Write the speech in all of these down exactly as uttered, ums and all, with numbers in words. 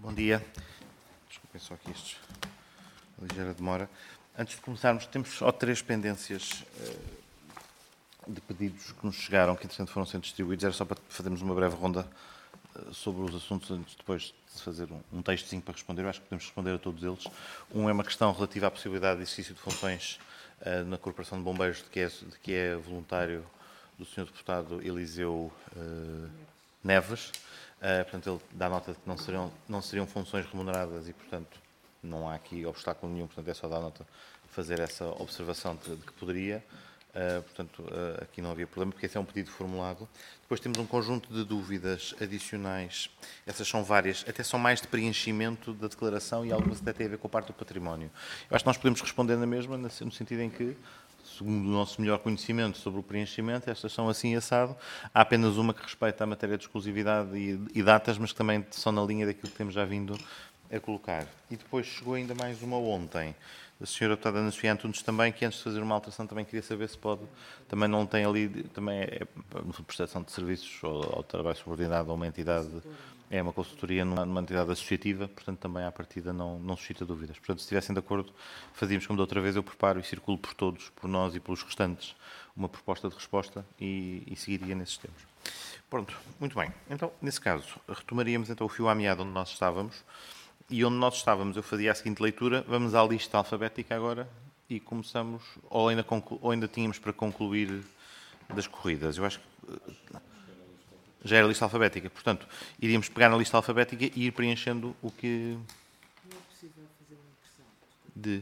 Bom dia. Desculpem só aqui isto, a ligeira demora. Antes de começarmos, temos só três pendências uh, de pedidos que nos chegaram, que entretanto foram sendo distribuídos. Era só para fazermos uma breve ronda uh, sobre os assuntos, antes depois de fazer um, um textozinho para responder. Eu acho que podemos responder a todos eles. Um é uma questão relativa à possibilidade de exercício de funções uh, na Corporação de Bombeiros, de que é, de que é voluntário do senhor Deputado Eliseu uh, Neves. Uh, portanto, ele dá nota de que não seriam, não seriam funções remuneradas e, portanto, não há aqui obstáculo nenhum. Portanto, é só dar nota de fazer essa observação de, de que poderia. Uh, portanto, uh, aqui não havia problema, porque esse é um pedido formulado. Depois temos um conjunto de dúvidas adicionais. Essas são várias, até são mais de preenchimento da declaração e algumas até têm a ver com a parte do património. Eu acho que nós podemos responder na mesma, no sentido em que, segundo o nosso melhor conhecimento sobre o preenchimento, estas são assim assado. Há apenas uma que respeita a matéria de exclusividade e, e datas, mas que também são na linha daquilo que temos já vindo a colocar. E depois chegou ainda mais uma ontem, da senhora deputada Ana Sofia Antunes também, que antes de fazer uma alteração também queria saber se pode, também não tem ali, também é, no fundo, prestação de serviços ou, ou trabalho subordinado a uma entidade, é uma consultoria numa, numa entidade associativa, portanto também à partida não, não suscita dúvidas. Portanto, se estivessem de acordo, fazíamos como da outra vez, eu preparo e circulo por todos, por nós e pelos restantes, uma proposta de resposta e, e seguiria nesses termos. Pronto, muito bem. Então, nesse caso, retomaríamos então o fio à meada onde nós estávamos. E onde nós estávamos, eu fazia a seguinte leitura, vamos à lista alfabética agora e começamos, ou ainda, conclu, ou ainda tínhamos para concluir das corridas. Eu acho que já era a lista alfabética, portanto, iríamos pegar na lista alfabética e ir preenchendo o que... Não é possível fazer uma impressão De...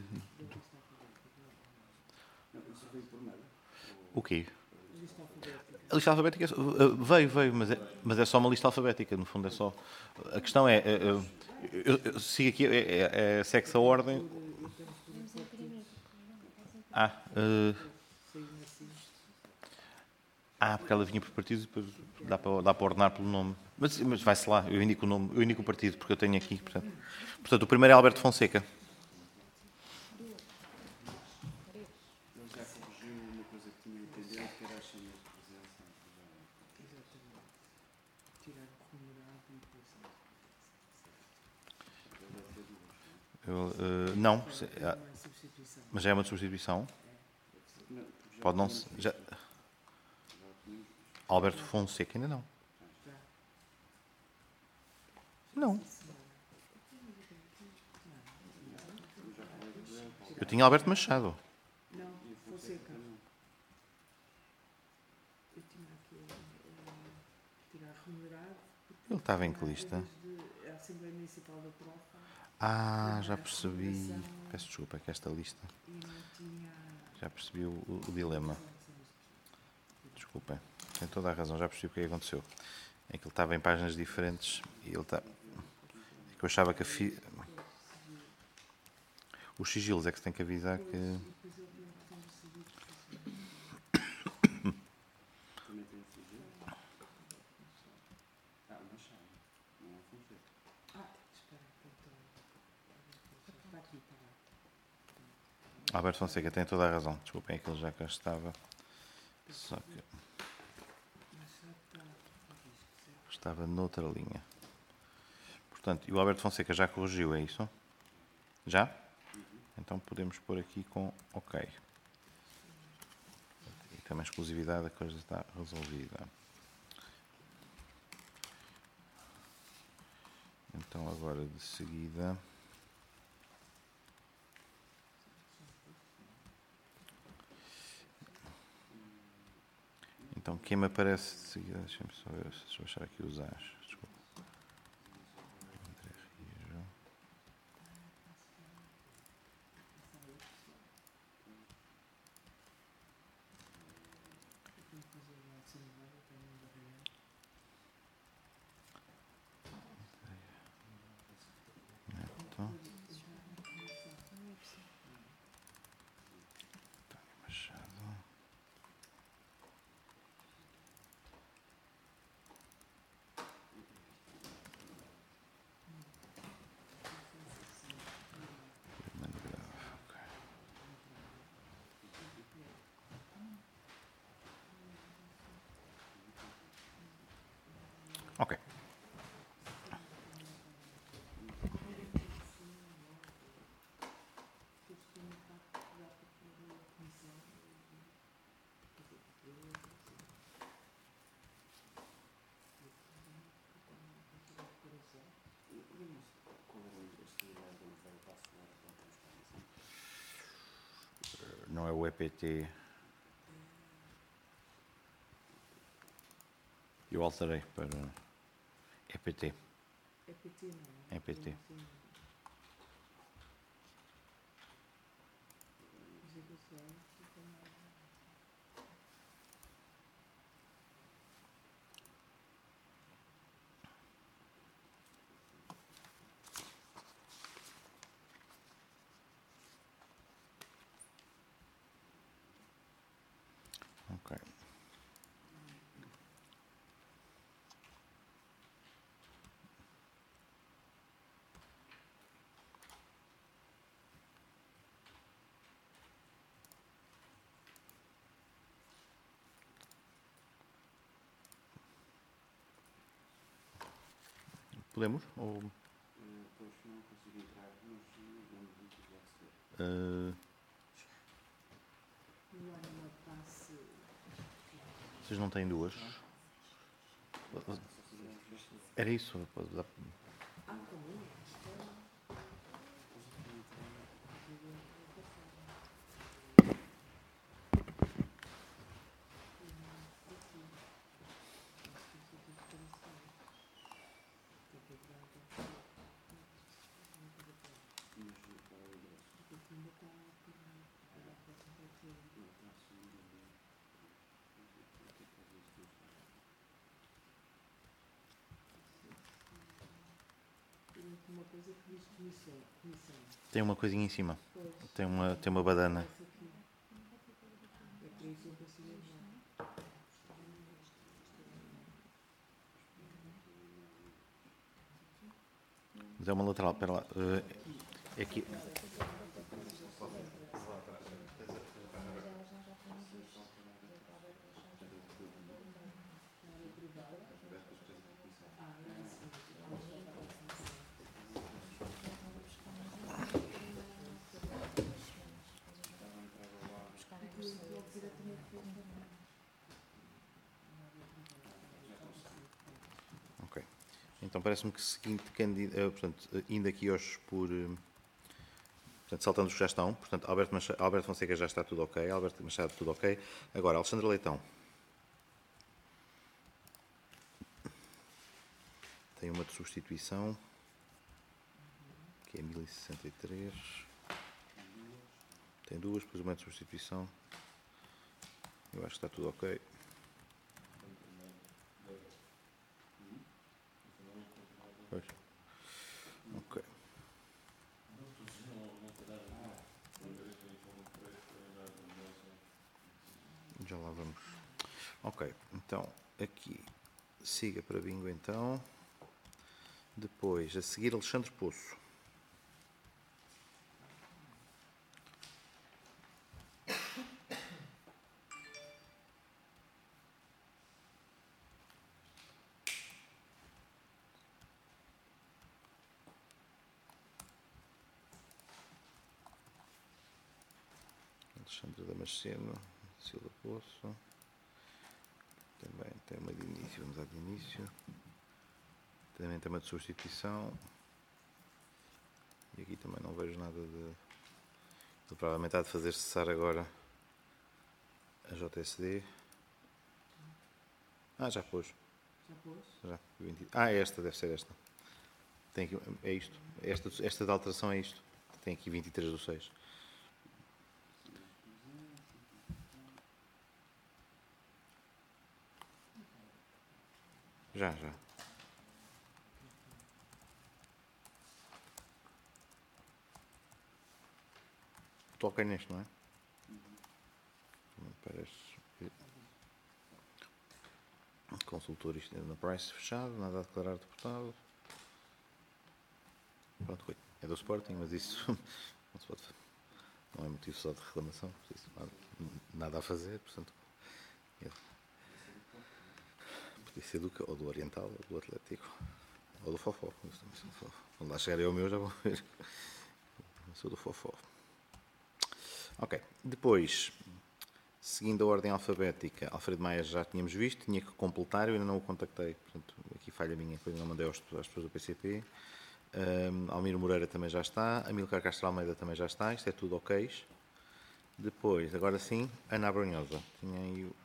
O quê? A lista alfabética. A lista alfabética veio, veio, mas é, mas é só uma lista alfabética, no fundo é só... A questão é... é, é Eu, eu sigo aqui, é, é, é segue-se a ordem. Ah, uh, ah, porque ela vinha por partidos e depois dá para, dá para ordenar pelo nome. Mas, mas vai-se lá, eu indico o nome, eu indico o partido, porque eu tenho aqui. Portanto, portanto o primeiro é Alberto Fonseca. Ele já corrigiu uma coisa que tinha pendente, que era a chama de presença. Exatamente. Tirar remunerado e depois. Eu, uh, não, se, é, mas já é uma substituição. Pode não ser. Já, Alberto Fonseca ainda não. Não. Eu tinha Alberto Machado. Não, Fonseca. Eu tinha aqui tirar remunerado. Ele estava em que lista? A Assembleia Municipal da Profa. Ah, já percebi. Peço desculpa, é que esta lista. Já percebi o, o, o dilema. Desculpem, tem toda a razão, já percebi o que aconteceu. É que ele estava em páginas diferentes e ele está. É que eu achava que a fi... Os sigilos é que se tem que avisar que. Alberto Fonseca tem toda a razão. Desculpem, é que ele já cá estava. Só que. Estava noutra linha. Portanto, e o Alberto Fonseca já corrigiu, é isso? Já? Então podemos pôr aqui com OK. E também a exclusividade, a coisa está resolvida. Então agora de seguida... Então quem me aparece de seguida... Deixa-me só ver, deixa eu achar aqui os As. Desculpa. Ok. Qual era a estimação do velho passo lá para buscar isso? Não é o E P T. Eu alterei para E P T. É P T, não é? É P T. Não tem- Mas é que eu sei, fica mais- Ok. Podemos? Ou, Eh, Pois não consegui entrar, mas eh, vamos ver o que vai ser. eh, Não há uma passe. vocês não têm duas? Só se der um gesto. Era isso? Pode dar- Ah, como? Mas qual é o endereço? Ainda está por Não, está a subir ali. Não sei o que é que faz isto. uma coisa que diz comissão. comissão. Tem uma coisinha em cima. Pois. Tem uma, tem uma badana. Essa aqui. É para isso que eu consigo entrar. Mas é uma lateral. Espera lá. eh, É aqui. Ok. Então parece-me que seguinte candid- eh, portanto, eh, indo aqui hoje por. eh, Portanto, saltando os que já estão. Portanto, Alberto, Machado, Alberto Fonseca já está tudo ok. Alberto Machado tudo ok. Agora, Alexandre Leitão. Tem uma de substituição. Que é mil e sessenta e três. Tem duas, depois uma de substituição. Eu acho que está tudo ok. Pois. Ok. Já lá vamos. Ok, então aqui siga para bingo então. Depois, a seguir, Alexandre Poço. Alexandre Damasceno, Silva Poço. Também tem uma de início, vamos à de início. Também tem uma de substituição. E aqui também não vejo nada de. Ele provavelmente há de fazer cessar agora a J S D. Ah, já pôs. Já pôs? Já. vinte Ah, é esta, deve ser esta. Tem aqui, é isto. Esta, esta de alteração é isto. Tem aqui vinte e três do seis. Já, já. Toca neste, não é? Não parece. Consultor isto na price fechado, nada a declarar deputado. Pronto, foi. É do Sporting, mas isso não, se pode, não é motivo só de reclamação. Por isso, nada, nada a fazer, portanto. É. Podia ser do, ou do Oriental, ou do Atlético, ou do Fofó. Quando lá chegarem ao meu já vão ver. Eu sou do Fofó. Ok, depois, seguindo a ordem alfabética, Alfredo Maia já tínhamos visto, tinha que completar, eu ainda não o contactei, portanto, aqui falha minha, que eu ainda não mandei aos, às pessoas do P C P. Um, Almiro Moreira também já está. Amílcar Castro Almeida também já está. Isto é tudo ok. Depois, agora sim, Ana Abrunhosa. Tinha aí o...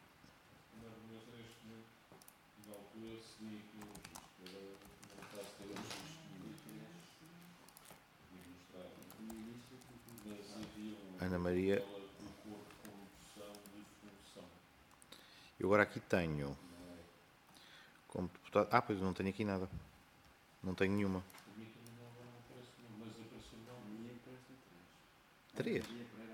Ana Maria. Eu agora aqui tenho como deputado. Ah, pois eu não tenho aqui nada. Não tenho nenhuma. Três?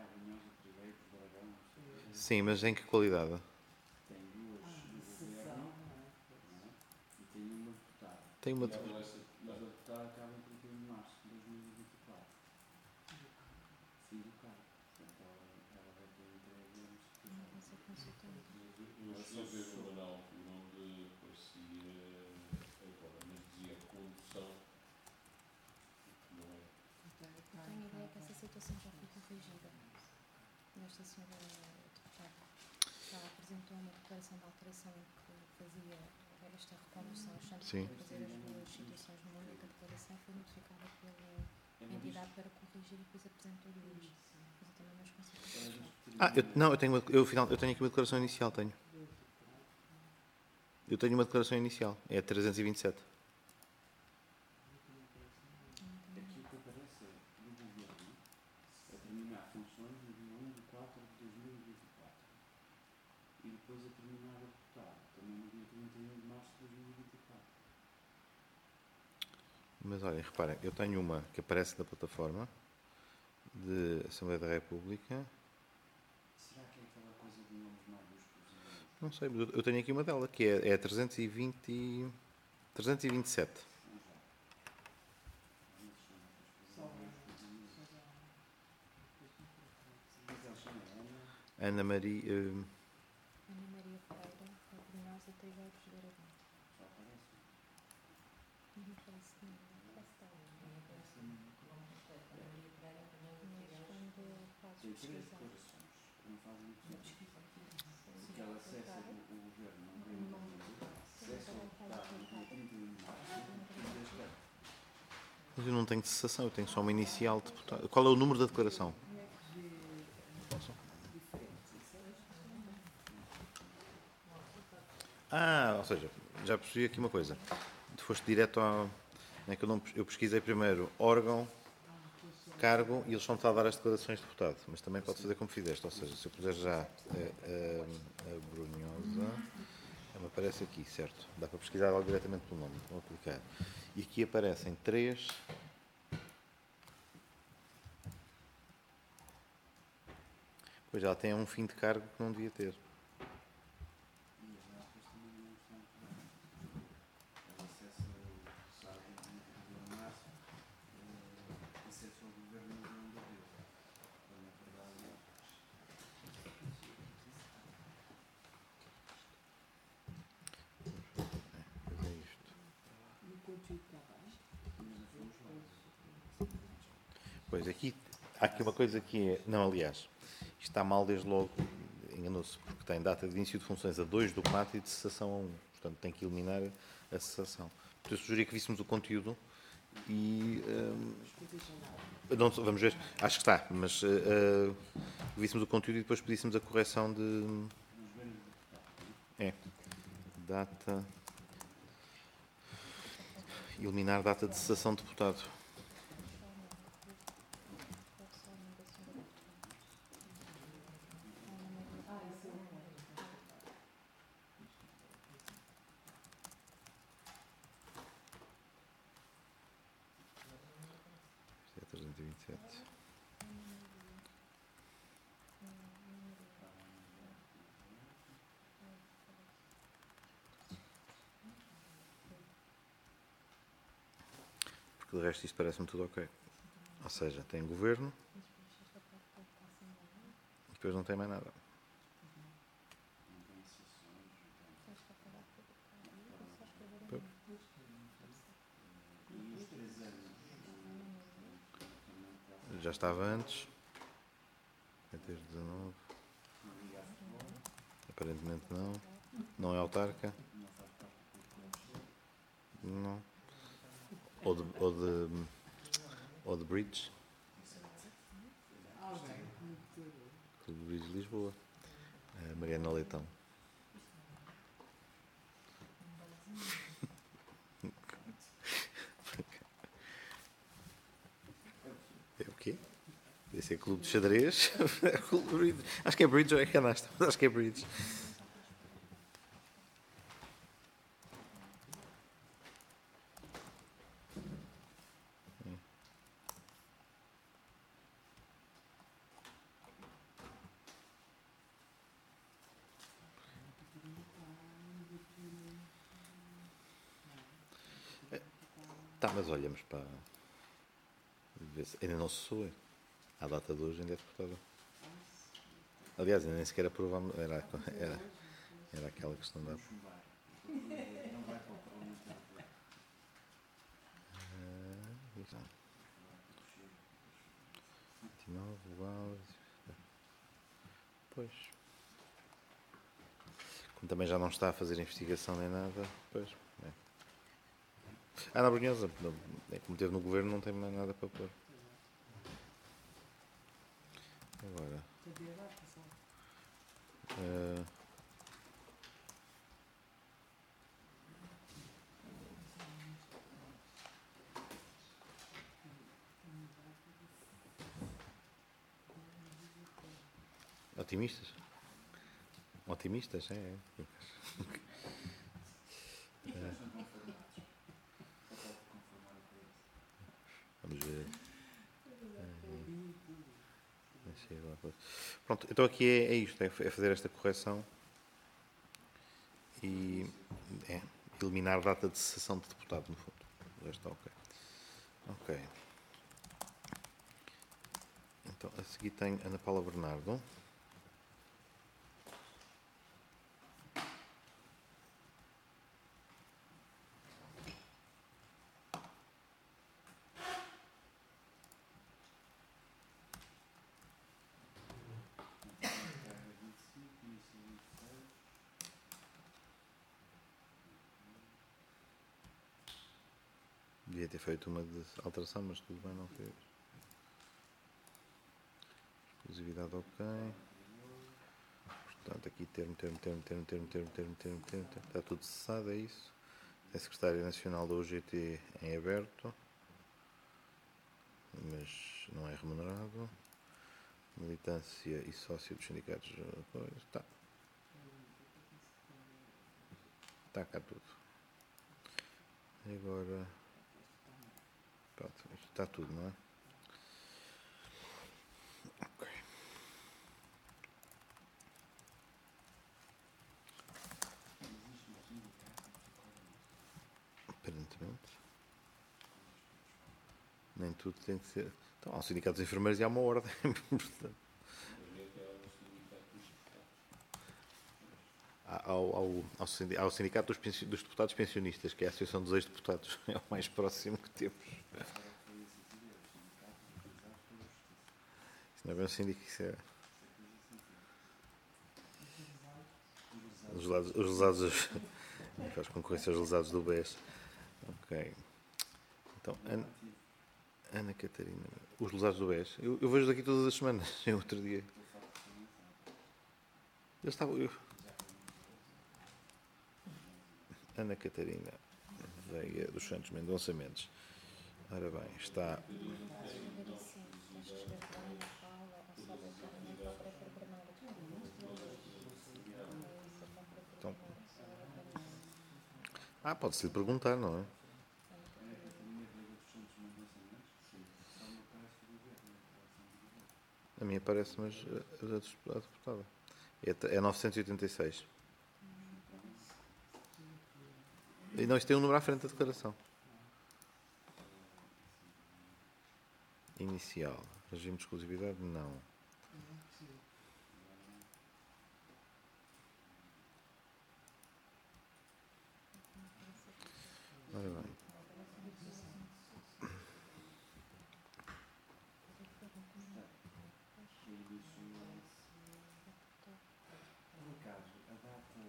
Sim, mas em que qualidade? Tem duas do governo, não é? E tem uma deputada. Tem uma. Mas a deputada acaba em trinta e um de março de dois mil e vinte e quatro. Fim do cargo. Portanto, ela, ela vai ter entregue anos. Eu cheguei a ver o Manuel onde parecia agora, mas dizia condução, não é? Tenho a ideia que essa situação já foi corrigida. Nesta senhora deputada, ela apresentou uma declaração de alteração em que fazia esta recondução, achando que ia fazer as duas situações numa única declaração, foi notificada pela entidade para corrigir e depois apresentou duas. Mas eu também não as consigo corrigir. Ah, eu, não, eu tenho, uma, eu, final, eu tenho aqui uma declaração inicial, tenho. Eu tenho uma declaração inicial, é a trezentos e vinte e sete. Aqui o que aparece é do governo a terminar funções no dia um de quatro de dois mil e vinte e quatro. E depois a terminar a deputada, também no dia trinta e um de março de dois mil e vinte e quatro. Mas olhem, reparem, eu tenho uma que aparece na plataforma de Assembleia da República. Será que é aquela coisa de nomes maiúsculos? E Não sei, mas eu tenho aqui uma dela, que é, é a trezentos e vinte, trezentos e vinte e sete. não já? Mas ela chama Ana. Ana Maria. eh, Ana Maria Pereira, Abrunhosa, Teixeiros de Aragão. Só aparece. Não parece que não. Parece que está. Mas quando fazes Tem três pesquisar, declarações que não fazem muito sentido. Porque ela acessa o, o governo, não tem o governo. Acessa o deputado no dia trinta e um de março e deixa. Mas eu não tenho cessação, eu tenho só uma inicial de deputado. Qual é o número da declaração? Ah, ou seja, já percebi aqui uma coisa. Tu foste direto ao. É que eu, não, eu pesquisei primeiro órgão, cargo e eles são-te a dar as declarações de deputado. Mas também pode fazer como fizeste. Ou seja, se eu puser já a, a, a Brunhosa, ela me aparece aqui, certo? Dá para pesquisar logo diretamente pelo nome. Vou clicar. E aqui aparecem três. Pois ela tem um fim de cargo que não devia ter. E as aspas também não estão claras. Ela acessa o sábado no dia trinta e um de março, eh, acessa o governo no dia um de abril. Quando na verdade. Pois é isto. E o conteúdo está baixo. Pois aqui, há aqui uma coisa que é. Não, aliás, isto está mal desde logo, enganou-se, porque tem data de início de funções a dois do quatro e de cessação a um. Portanto, tem que eliminar a cessação. Portanto, eu sugeria que víssemos o conteúdo e. hum, não, vamos ver, acho que está, mas uh, uh, víssemos o conteúdo e depois pedíssemos a correção de. É. Data. Eliminar data de cessação de deputado. Isto é trezentos e vinte e sete. Porque de resto isto parece-me tudo ok. Ou seja, tem governo e depois não tem mais nada. Não tem sessões, e os três anos também Já estava antes. É desde dezanove. não liga a futebol, Aparentemente não. Não é autarca. não faz parte do corpo. Não. ou de, ou de, ou de Bridge. Clube de Bridge de Lisboa. A Mariana Leitão. É o quê? Esse é Clube de Xadrez. Acho que é Bridge ou é canasta? Acho que é Bridge. Tá, mas olhamos para. Ver se- Ainda não se soe. À data de hoje ainda é deputada. Aliás, ainda nem sequer aprovamos. Era, era, era aquela questão da. Não vai para o Parlamento Europeu. vinte e nove, uau. Pois. Como também já não está a fazer investigação nem nada, pois. É. A Ana Brunhosa, não- é como teve no governo, não tem mais nada para pôr. Agora. eh, otimistas? Otimistas, é. é. Vamos ver. Deixa eu ir lá. Pronto, então aqui é, é isto, é fazer esta correção e é, eliminar a data de cessação de deputado, no fundo. Já está ok. Ok. Então, a seguir tenho Ana Paula Bernardo. Devia ter feito uma de alteração, mas tudo bem, não fez. Exclusividade ok. Portanto, aqui termo, termo, termo, termo, termo, termo, termo, termo, termo, termo. Está tudo cessado, é isso. É Secretário Nacional da U G T em aberto, mas não é remunerado. Militância e sócio dos sindicatos. Está. Está cá tudo. E agora. Pronto, isto está tudo, não é? Ok. Aparentemente. Nem tudo tem que ser. Então, há um sindicato dos enfermeiros e há uma ordem. Portanto, há- ao, ao, ao sindi- ao sindicato dos, pensi- dos deputados pensionistas, que é a Associação dos Ex-Deputados. É o mais próximo que temos. Isso não é bem um sindicato, isso é. Os lesados, os lesados faz concorrência aos lesados do B E S. Ok. Então, Ana, Ana Catarina. Os lesados do B E S. Eu, eu vejo daqui todas as semanas. É outro dia. Eu estava. Eu... Ana Catarina Veiga dos Santos Mendonça Mendes. Ora bem, está. Escrever assim, tens de escrever para a Ana Paula, ou só deixar a Ana Paula para Bernardo. Então, ah, pode-se lhe perguntar, não é? A minha parece, mas a da a deputada. É, é novecentos e oitenta e seis. E não, isto tem um número à frente da declaração. Inicial. Regime de exclusividade? Não. Ora bem.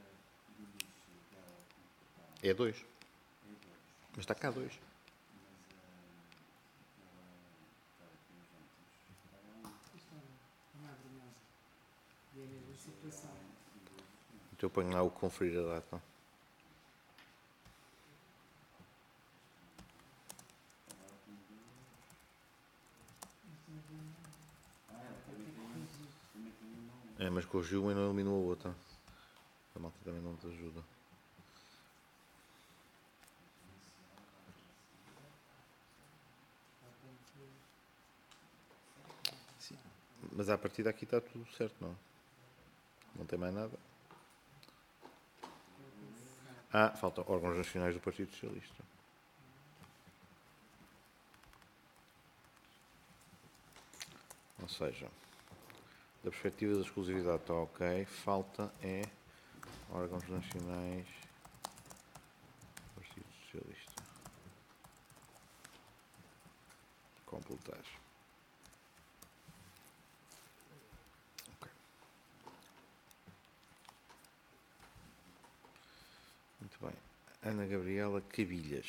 É dois. Mas está cá dois. ver a situação. Então eu ponho lá o conferir a data. É, mas corrigiu uma e não eliminou a outra. A malta também não te ajuda. Sim. Mas à partida aqui está tudo certo, não? Não tem mais nada. Ah, faltam órgãos nacionais do Partido Socialista. Ou seja, da perspectiva da exclusividade está ok. Falta é órgãos nacionais do Partido Socialista. Completar. Ok. Muito bem. Ana Gabriela Cabilhas.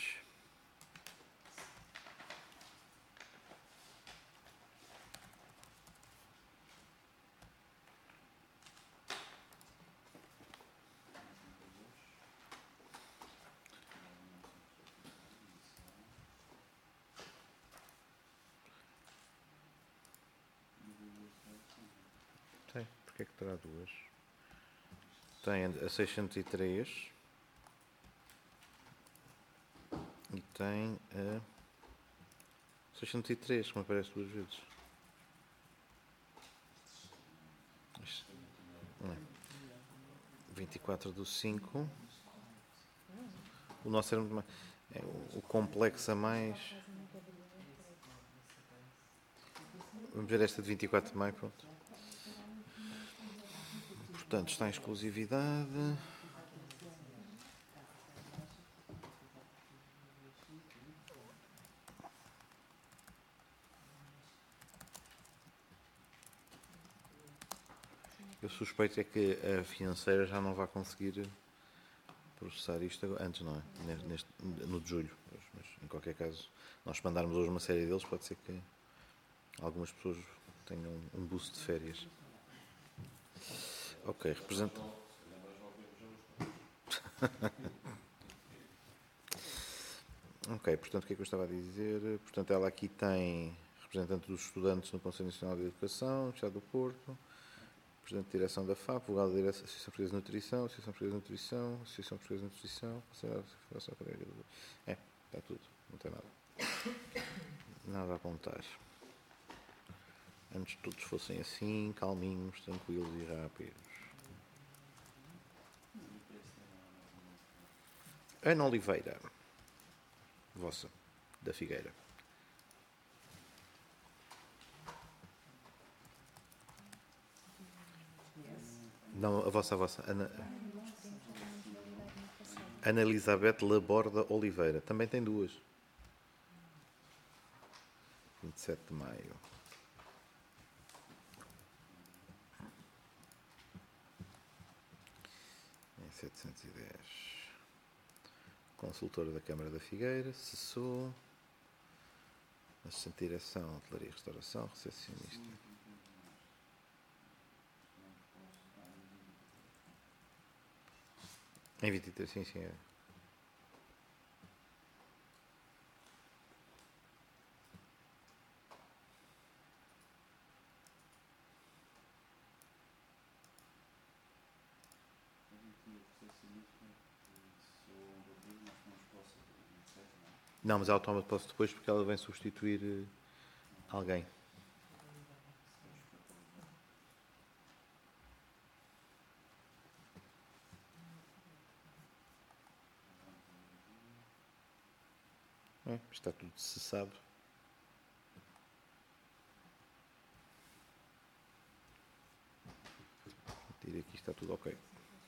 Tem, porque é que terá duas? Tem a seiscentos e três e tem a seiscentos e três, que me aparece duas vezes. Isto, não é? vinte e quatro do cinco. O nosso era muito mais. É, o complexo a mais. Vamos ver esta de vinte e quatro de maio, pronto. Portanto, está em exclusividade. Eu suspeito é que a financeira já não vai conseguir processar isto antes, não é? Neste, no de julho. Mas, em qualquer caso, nós mandarmos hoje uma série deles, pode ser que algumas pessoas tenham um boost de férias. Ok, representa. Ok, portanto, o que é que eu estava a dizer? Portanto, ela aqui tem representante dos estudantes no Conselho Nacional de Educação, Estado do Porto, presidente de direção da F A P, vogal da direção, Associação Portuguesa de Nutrição, Associação Portuguesa de Nutrição, Associação Portuguesa de Nutrição, Associação Portuguesa de Nutrição. É, está tudo, não tem nada. Nada a apontar. Antes todos fossem assim, calminhos, tranquilos e rápidos. Ana Oliveira, vossa, da Figueira. Não, a vossa, a vossa. Ana, Ana Elizabeth Laborda Oliveira. Também tem duas. vinte e sete de maio. Em setecentos e dez. Consultora da Câmara da Figueira. Cessou. Assistente de direção, hotelaria e restauração. Recepcionista. Em vinte e três, sim, sim. É. Não, mas ela toma de posse depois porque ela vem substituir uh, alguém. É, está tudo cessado. Tira aqui, está tudo ok.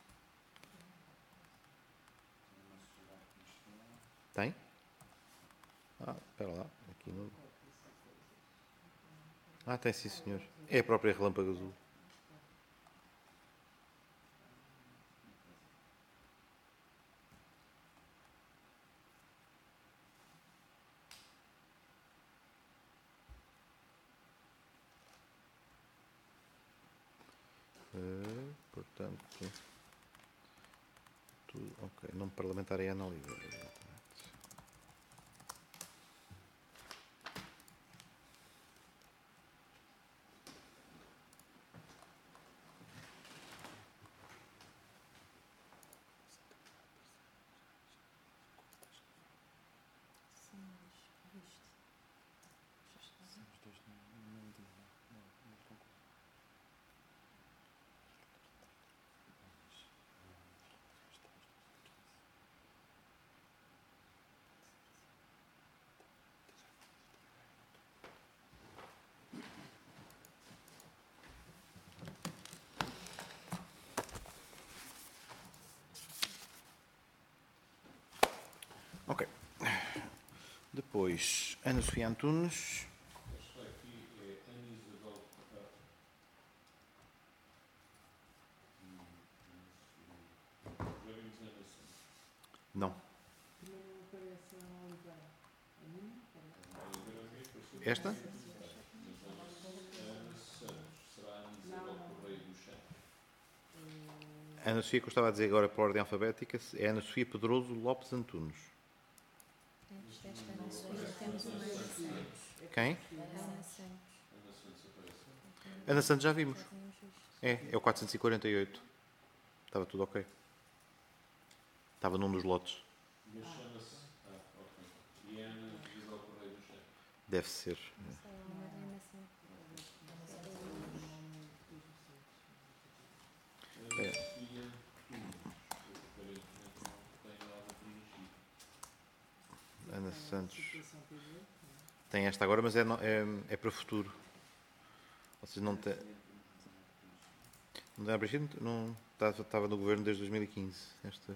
Tem? Ah, espera lá. Aqui não. Ah, tem sim, senhor. É a própria Relâmpago Azul. Uh, Tudo, tudo, ok. Nome parlamentar é Ana Oliveira. Exatamente. Sim, mas viste. Já está. Os dois no no mesmo dia, não? Não, não estão com- Ok. Depois, Ana Sofia Antunes. Esta aqui é Ana Isabel. ah, hum, Já vimos Ana Santos. Não. Também não aparece a Oliveira. A mim aparece. A Oliveira a mim apareceu Esta? como secretária, mas Ana Ana Santos será Ana Isabel Não, não. Correia do Chão. Eh, Ana Sofia, que eu estava a dizer agora por ordem alfabética, é Ana Sofia Pedroso Lopes Antunes. Antes desta Ana Sofia temos uma Ana Santos. Quem? Ana Santos. Ana Santos aparece. Ana Santos já vimos. Já tínhamos visto. É, é o quatrocentos e quarenta e oito. Estava tudo ok. Estava num dos lotes. Mas chama-se. Ah, ok. E é Ana Isabel Correia do Chão. Deve ser. Não sei, é uma Ana Santos. Ana Sofia Tunes. Aparentemente não tem nada preenchido. Ana Santos. situação P D, Tem esta agora, mas é, no- é, é para futuro. Vocês não têm. Não tem preenchido? Não. Estava, estava no governo desde dois mil e quinze. Esta.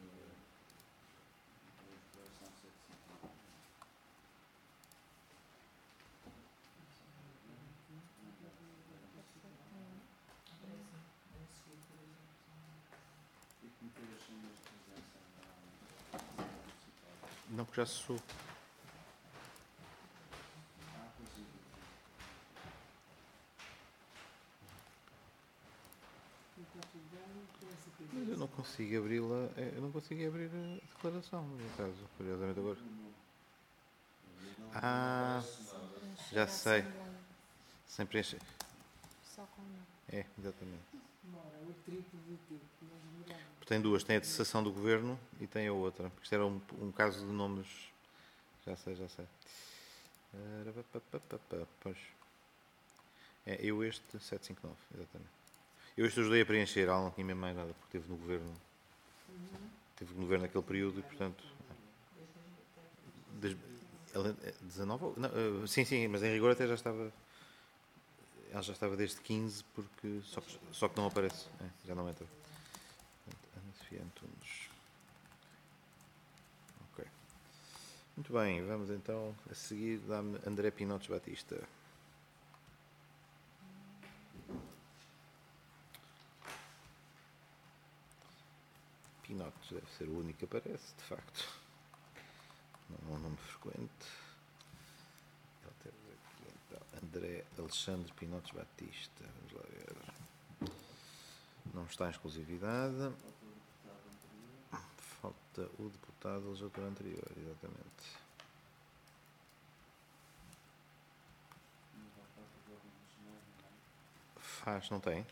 E que meter as chamas de presença na Câmara Municipal. Não, porque já se sou. Ah, pois é. não está tudo bem, aparece a P D. Mas eu não consigo abri-la. é, Eu não consigo abrir a declaração, no caso, curiosamente agora. Ah, Preencher já a sei. Assembleia. Sem preencher. Só com não. É, exatamente. Demora o triplo do tempo que nós demoramos. Tem duas, tem a de cessação do governo e tem a outra. Porque isto era um, um caso de nomes. Já sei, já sei. Ora, pá, pá, pá, pá, pá, Pois. É, eu este setecentos e cinquenta e nove, exatamente. Eu este ajudei a preencher, ela não tinha mesmo mais nada, porque esteve no governo. Uhum. Teve no governo naquele período e, portanto. des- ela- é dezanove? ou- Não, eh, sim, sim, mas em rigor até já estava. Ela já estava desde quinze, porque, só, que, só que não aparece. É, já não entra. Portanto, Ana Sofia Antunes. Ok. Muito bem, vamos então a seguir. Dá-me André Pinotes Batista. Pinotes deve ser o único que aparece, de facto. Não é um nome frequente. Ele teve aqui então André Alexandre Pinotes Batista. Vamos lá ver. Não está em exclusividade. Falta o deputado legislator anterior, exatamente. Faz, não tem?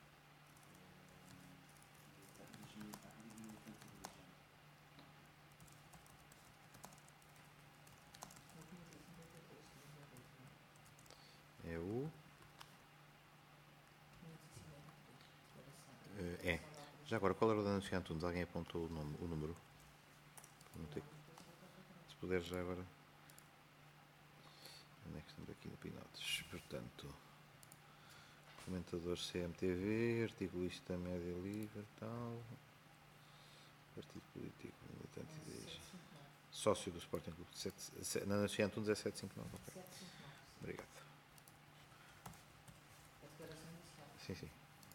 É o. Eh, É. Já agora, qual era o da Ana Sofia Antunes? Alguém apontou o, nome, o número? Não tem. Se puder já agora. Onde é que estamos aqui no Pinotes? Portanto, comentador C M T V, articulista média livre, tal. Partido político, militante e dirigente. Sócio do Sporting Clube. Sete- se- Na Ana Sofia Antunes é setecentos e cinquenta e nove. Ok. Obrigado. Sim, sim.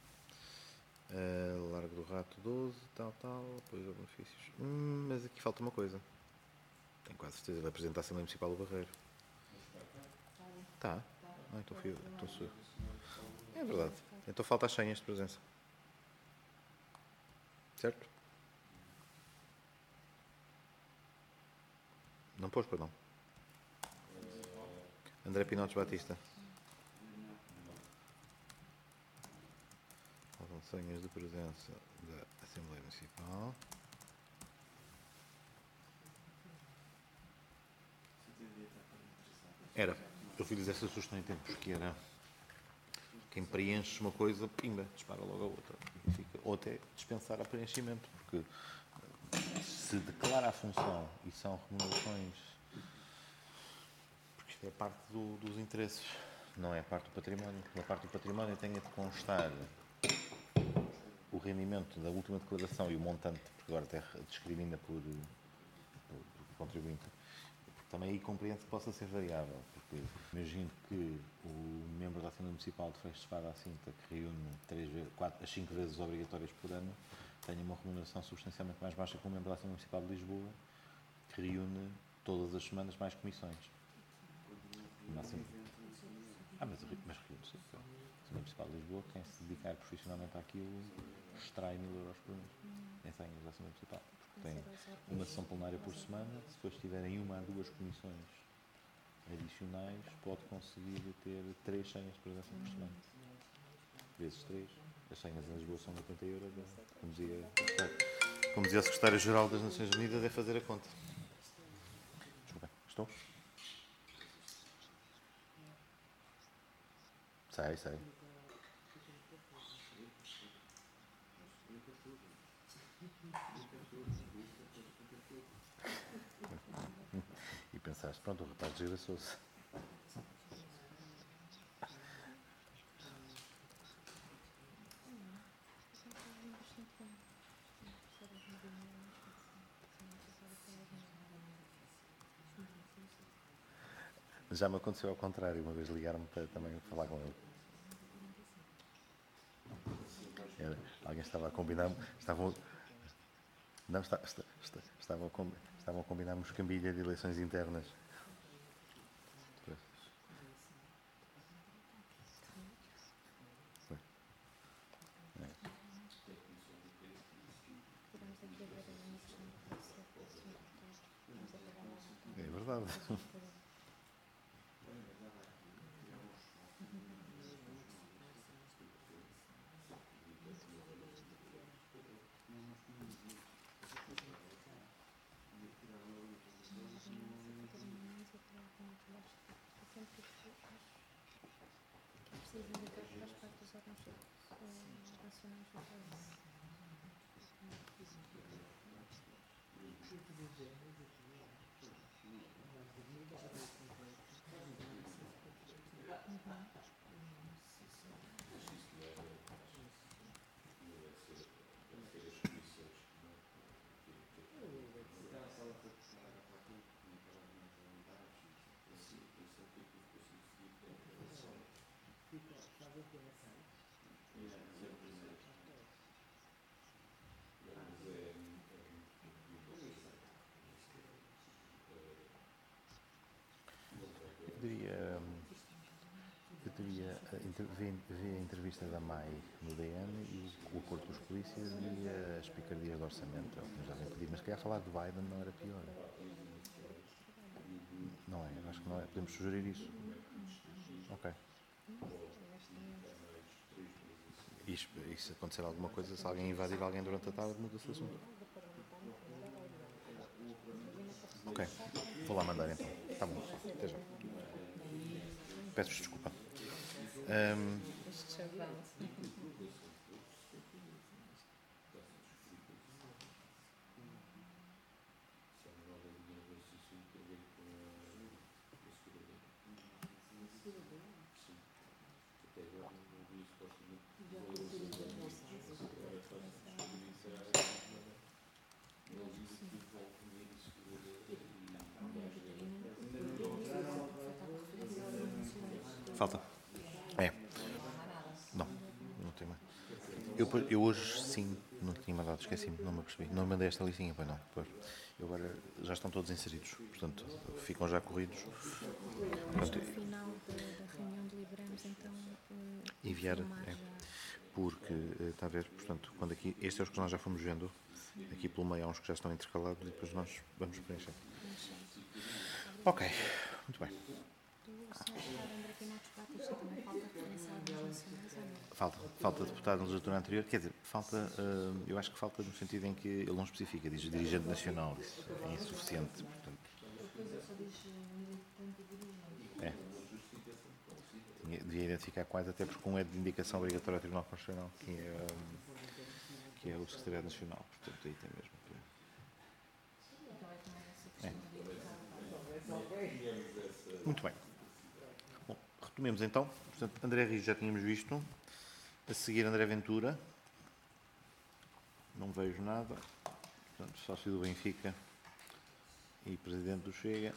Uh, Largo do Rato doze, tal, tal, apoio a benefícios. Hum, mas aqui falta uma coisa. Tenho quase certeza, vai apresentar a Assembleia Municipal do Barreiro. Tá? Ah, então fui eu. Então sou eu. É verdade. Então falta as senhas de presença. Certo? Não pôs, pois não. André Pinotes Batista. Faltam senhas de presença da Assembleia Municipal. Era. Eu fiz essa sugestão em tempos, que era quem preenche uma coisa, pimba, dispara logo a outra. E fica, ou até dispensar a preenchimento, porque se declara a função e são remunerações, porque isto é parte do, dos interesses, não é parte do património. Na parte do património tem de constar o rendimento da última declaração e o montante, porque agora até discrimina por, por, por contribuinte. Também aí compreende que possa ser variável, porque imagino que o membro da Assembleia Municipal de Freixo de Espada à Cinta, que reúne três, quatro a cinco vezes obrigatórias por ano, tenha uma remuneração substancialmente mais baixa que o membro da Assembleia Municipal de Lisboa, que reúne todas as semanas mais comissões. Máximo. Ah, mas, mas reúne-se. A Assembleia Municipal de Lisboa, quem se dedicar profissionalmente àquilo, extrai mil euros por mês em senhas da Assembleia Municipal. Tem uma sessão plenária por semana, se depois tiverem uma a duas comissões adicionais, pode conseguir ter três senhas de presença por semana. Vezes três. As senhas em Lisboa são oitenta euros. Como dizia, como dizia o secretário-geral das Nações Unidas, é fazer a conta. Desculpa, estou? Sei, sei. E pensaste, pronto, o rapaz desgraçou-se. Já me aconteceu ao contrário, uma vez ligaram-me para também falar com ele. Era, alguém estava a combinar, estavam, não, está, está, está, estavam, a, estavam a combinar uma escambilha de eleições internas. Pois. Foi. É. É verdade. Preciso indicar que faz parte dos órgãos nacionais do país. Eu diria, eu diria vi, vi a entrevista da M A I no D N e o acordo dos polícias e as picardias de orçamento, como já vem pedir, mas queria falar do Biden não era pior. Não é, acho que não é. Podemos sugerir isso. Ok. E, e se acontecer alguma coisa, se alguém invadir alguém durante a tarde, muda-se o assunto. Ok. Vou lá mandar então. Tá bom. Até já. Peço desculpa. Um... Falta? É. Não, não tem mais. Eu, eu hoje sim, não tinha mandado, esqueci-me, não me apercebi. Não mandei esta listinha, pois não. Pois. Eu agora já estão todos inseridos, portanto, ficam já corridos. Mas no final da, da reunião deliberamos então uh, enviar. informar É. já. porque, eh, está a ver, portanto, quando aqui, estes é os que nós já fomos vendo, aqui pelo meio há uns que já estão intercalados e depois nós vamos preencher. Ok, muito bem. Do senhor Deputado André Pinotes Batista também falta referência a algumas nacionais ou não? Falta, falta deputado na legislatura anterior, quer dizer, falta, eh, eu acho que falta no sentido em que ele não especifica, diz dirigente nacional, isso é insuficiente, portanto, Depois ele só diz eh, militante de origem. é. Tinha- Devia identificar quais, até porque um é de indicação obrigatória ao Tribunal Constitucional, que é, hum, que é o Secretariado Nacional, portanto aí tem mesmo que... Então é também essa questão É. de indicar. Muito bem. Bom, retomemos então. Portanto, André Rios já tínhamos visto. A seguir, André Ventura. Não vejo nada. Portanto, sócio do Benfica e presidente do Chega.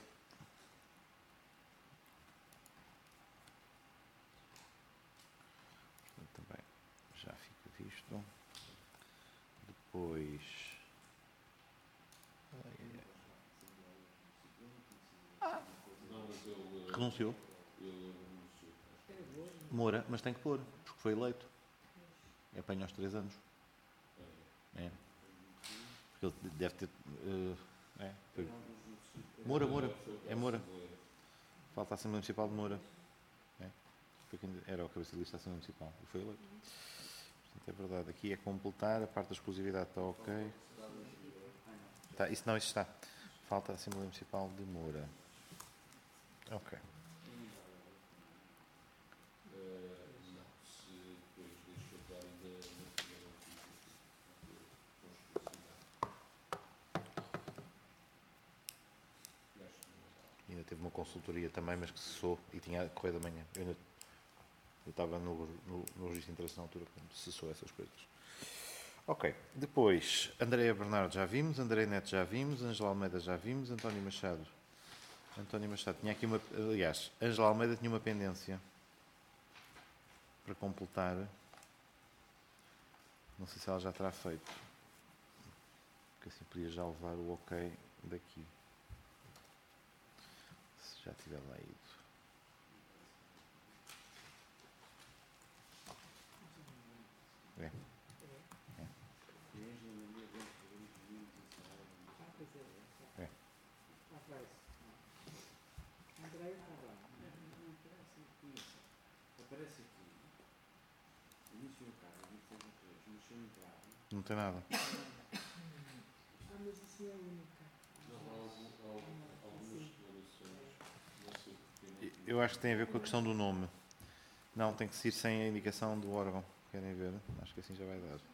Portanto, também já fica visto. Depois... Não, mas ele, Renunciou. ele renunciou. Moura, mas tem que pôr, porque foi eleito. É apanha aos três anos. É. Porque ele deve ter. eh, é, foi. Moura, Moura. É Moura. Falta a Assembleia Municipal de Moura. É. Foi quem era o cabeça de lista da Assembleia Municipal e foi eleito. Portanto, é verdade. Aqui é completar, a parte da exclusividade está ok. Tá, isso não, isso está. Falta a Assembleia Municipal de Moura. Ok. Eh, não, se depois deixou de dar ainda na primeira e acho que não. Ainda teve uma consultoria também, mas que cessou e tinha a correr da manhã. Eu, ainda, eu estava no, no, no registro de interesse na altura, quando cessou essas coisas. Ok. Depois, Andréa Bernardo já vimos, André Neto já vimos, Ângela Almeida já vimos, António Machado. António Machado tinha aqui uma... Aliás, Ângela Almeida tinha uma pendência para completar. Não sei se ela já terá feito. Porque assim podia já levar o ok daqui. Se já tiver lá ido. É. E a Ângela Maria dentro do movimento Ah, pois é. É. Ah, aparece. André está lá. não aparece aqui. Aparece aqui. Iniciou o cargo, vinte e seis a três, mas se eu entrar, Não tem nada. Ah, mas isso é a única. Não, há algum- há algum- algumas declarações, não sei porque não. Eu acho que tem a ver com a questão do nome. Não, tem que ser sem a indicação do órgão. Querem ver? Acho que assim já vai dar.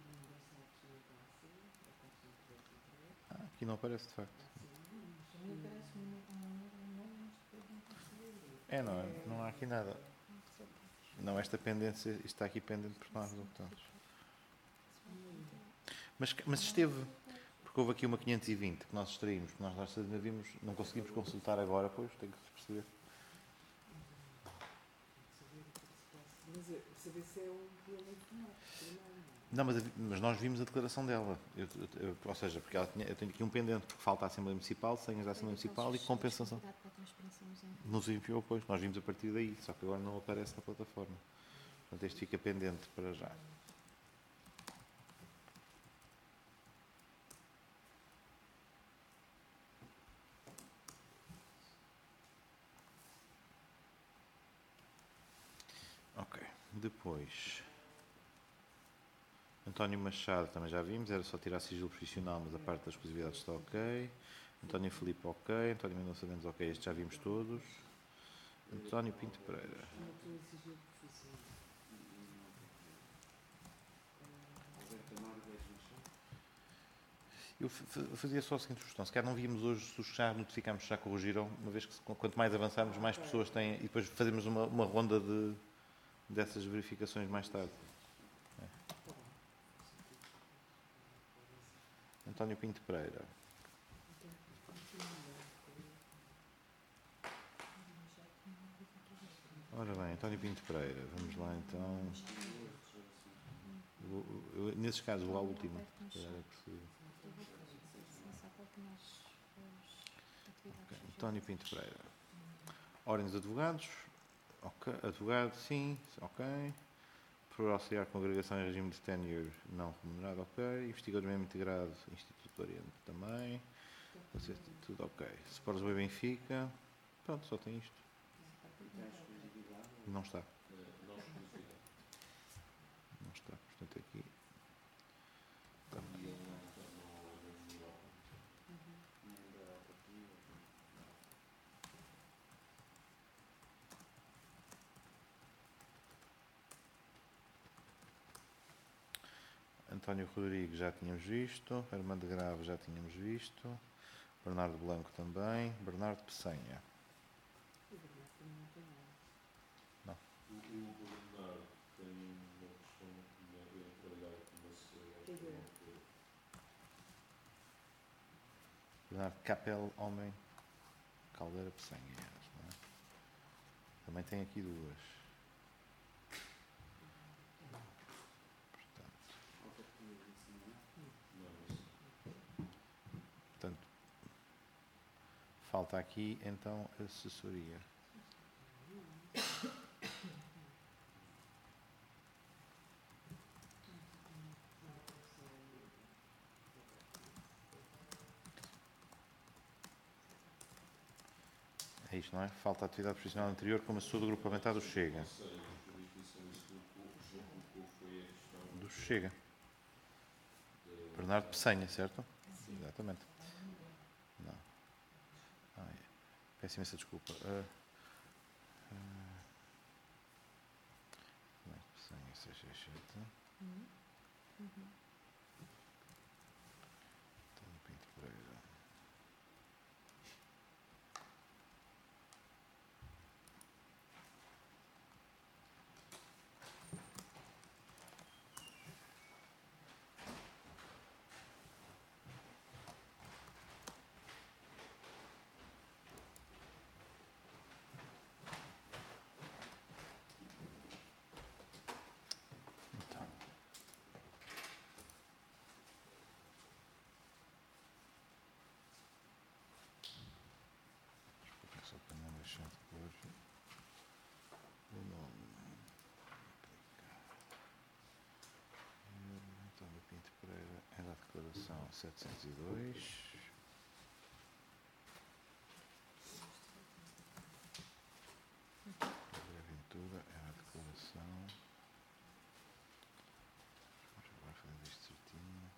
Ah, aqui não aparece de facto. A mim parece um nome, mas depois não consigo. É, não é? Não há aqui nada. Não, esta pendência, isto está aqui pendente porque não há resultados. Mas, mas esteve, porque houve aqui uma quinhentos e vinte que nós extraímos, que nós lá ainda vimos, não conseguimos consultar agora, pois, tem que se perceber. Mas eu saber se é um problema informático primeiro. Não, mas, a- mas nós vimos a declaração dela. Eu- eu- eu- ou seja, porque ela tinha, eu tenho aqui um pendente, porque falta a Assembleia Municipal, senhas da Assembleia Municipal e compensação. Para a transparência nos envios. Nos enviou, pois, nós vimos a partir daí, só que agora não aparece na plataforma. Portanto, este fica pendente para já. Ok, depois... António Machado também já vimos, era só tirar sigilo profissional, mas a parte da exclusividade está ok. António Filipe ok, António Mendonça Mendes ok, estes já vimos todos. António Pinto Pereira. Não estou a exigir profissional. Alberto Amaro, dez Machado. Eu fa- fa- fazia só a seguinte sugestão, se calhar não víamos hoje, se os que já notificámos já corrigiram, uma vez que se- quanto mais avançarmos, mais pessoas têm, e depois fazemos uma, uma ronda de, dessas verificações mais tarde. António Pinto Pereira. Ora bem, António Pinto Pereira, vamos lá então. Vou- eu- nesses casos vou à última. se calhar é preferível. Sim, só para que nós as atividades Ok, sejam- António Pinto Pereira. Ordem dos advogados. Ok. Advogado, sim. Ok. por auxiliar com agregação em regime de tenure não remunerado, ok. Investigador mesmo integrado, Instituto Oriente também. Você, tudo ok. Sports Boy Benfica. Pronto, só tem isto. Não está. Não exclusividade. Não está. Portanto, aqui. E ele não está no Europa. Nem da partida. António Rodrigues já tínhamos visto. Armando Grave já tínhamos visto. Bernardo Blanco também. Bernardo Peçanha. O Bernardo também não tem nada. O, o Bernardo tem uma questão de ele trabalhar com uma sociedade. Bernardo Capel, homem. Caldeira Peçanha. Não é? Também tem aqui duas. Portanto, Ao partida disso, não é? Não, mas portanto, falta aqui então assessoria. É isto, não é? Falta a atividade profissional anterior como assessor do grupo parlamentar do Chega. ou seja, a jurisdição isso já colocou foi a questão Do Chega. de. Bernardo Peçanha, certo? Exatamente. Não. Ah, é. Peço imensa desculpa. Uh, uh, Bernardo Peçanha, seis seis sete. Uhum. Uhum. António Pinto Pereira. Então. Desculpem só para não deixar de pôr o nome. António Pinto Pereira é da declaração setecentos e dois. André Ventura é a declaração. Vamos agora fazer isto certinho.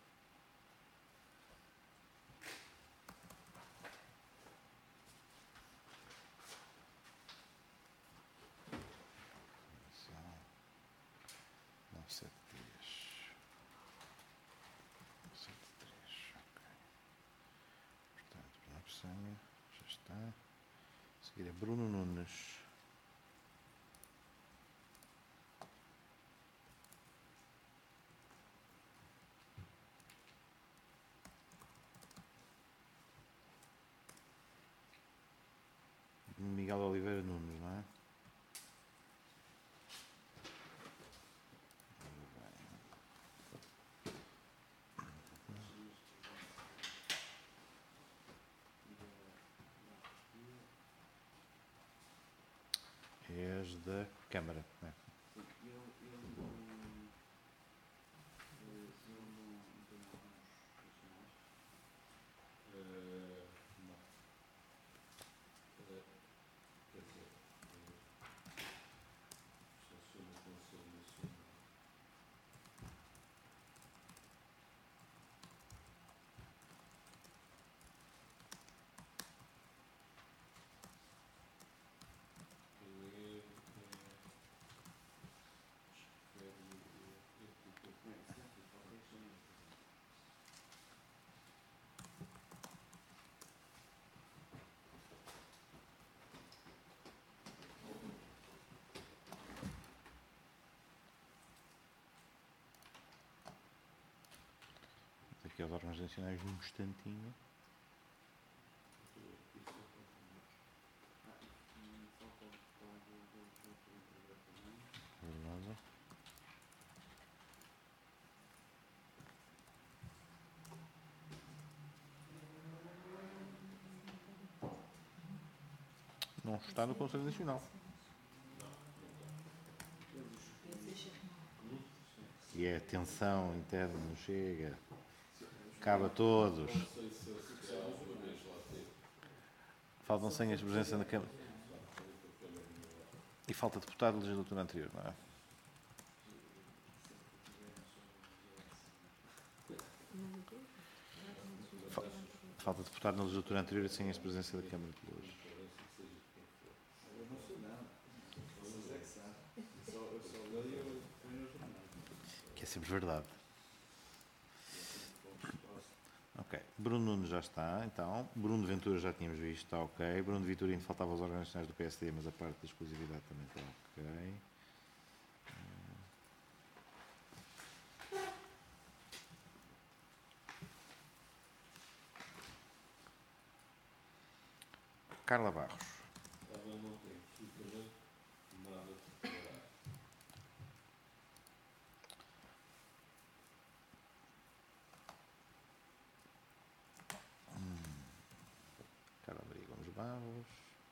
Declaração novecentos e setenta e três. novecentos e setenta e três, ok. Portanto, Bernardo Peçanha, já está. A seguir é Bruno Nunes. Miguel Oliveira Nunes, não é? Ora bem. És da Câmara, não é? Sim, ele, ele não. eh, Se ele não, não tem alguns profissionais. Eh, não. Eh, quer dizer, eh, só se eu não conselho nacional. Ele é. eh, escreve. eh, eh, Não é certo, talvez seja. Aqui aos órgãos nacionais num instantinho. Ah, e falta o deputado do Grupo Integrador também. Verdade. Não está no Conselho Nacional. Eles, os e é tensão interna, não chega. Cabe a todos. Faltam senhas de presença na Câmara. E falta deputado da legislatura anterior, não é? Falta deputado na legislatura anterior e senhas de presença da Câmara de hoje. Que é sempre verdade. Ok. Bruno Nunes já está, então. Bruno Ventura já tínhamos visto, está ok. Bruno Vitorino faltava aos órgãos nacionais do P S D, mas a parte da exclusividade também está ok. Carla Barros. Ela não tem absolutamente nada de declarar. Carla Maria Gomes Barros.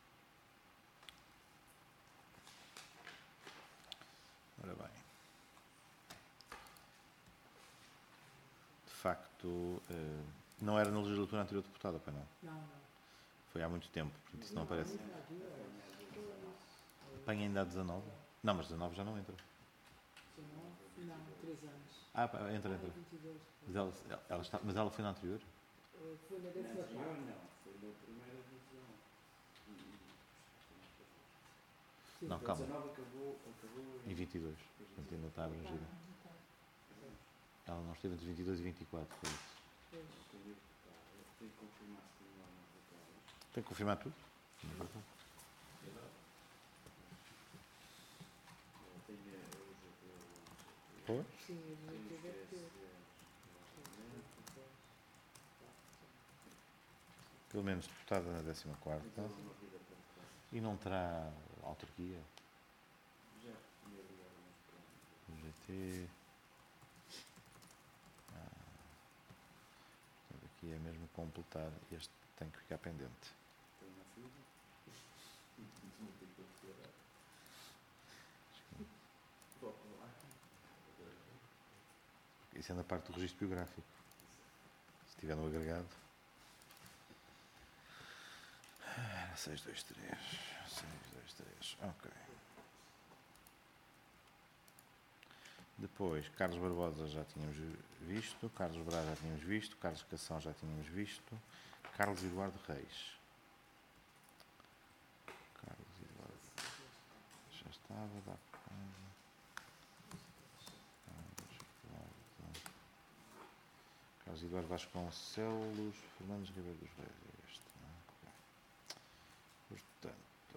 Ora bem. De facto, eh, não era na legislatura anterior deputada, para não? Não, não. Foi há muito tempo, portanto isso não aparece. Não, Apanha ainda a dezanove? Não, mas dezanove já não entra. não, três anos. Ah, pá, entra, entra. vinte e dois. Mas ela, ela está, mas ela foi na anterior? Eh, Foi na Na décima anterior quarta. não, foi na primeira divisão. E, e, Não, calma. dezanove acabou, acabou Em vinte e dois. Portanto ainda está abrangida. Ela não esteve entre vinte e dois e vinte e quatro, foi isso. Pois. Tem que confirmar se tem lá nos detalhes. Tem que confirmar tudo? Não é verdade? Ela tem a o G P lá. Pois? Sim, eu Tem não os deve ter. P S Ds, provavelmente. Pelo menos deputada na décima quarta. Então, uma vida para trás. E não terá autarquia? Já tinha ligado nos planos. O G T. Ah, portanto, aqui é mesmo completar. Este tem que ficar pendente. Tem uma filha. Não tem que declarar. Volta lá. Isso é na parte do registro biográfico. Se estiver no agregado. seis dois três. seis dois três. Ok. Depois, Carlos Barbosa já tínhamos visto. Carlos Braz já tínhamos visto. Carlos Cação já tínhamos visto. Carlos Eduardo Reis. Carlos Eduardo. Já estava. Dá para casa. Carlos Eduardo. Carlos Eduardo Vasconcelos. Fernandes Ribeiro dos Reis. É este, não é? Ok. Portanto.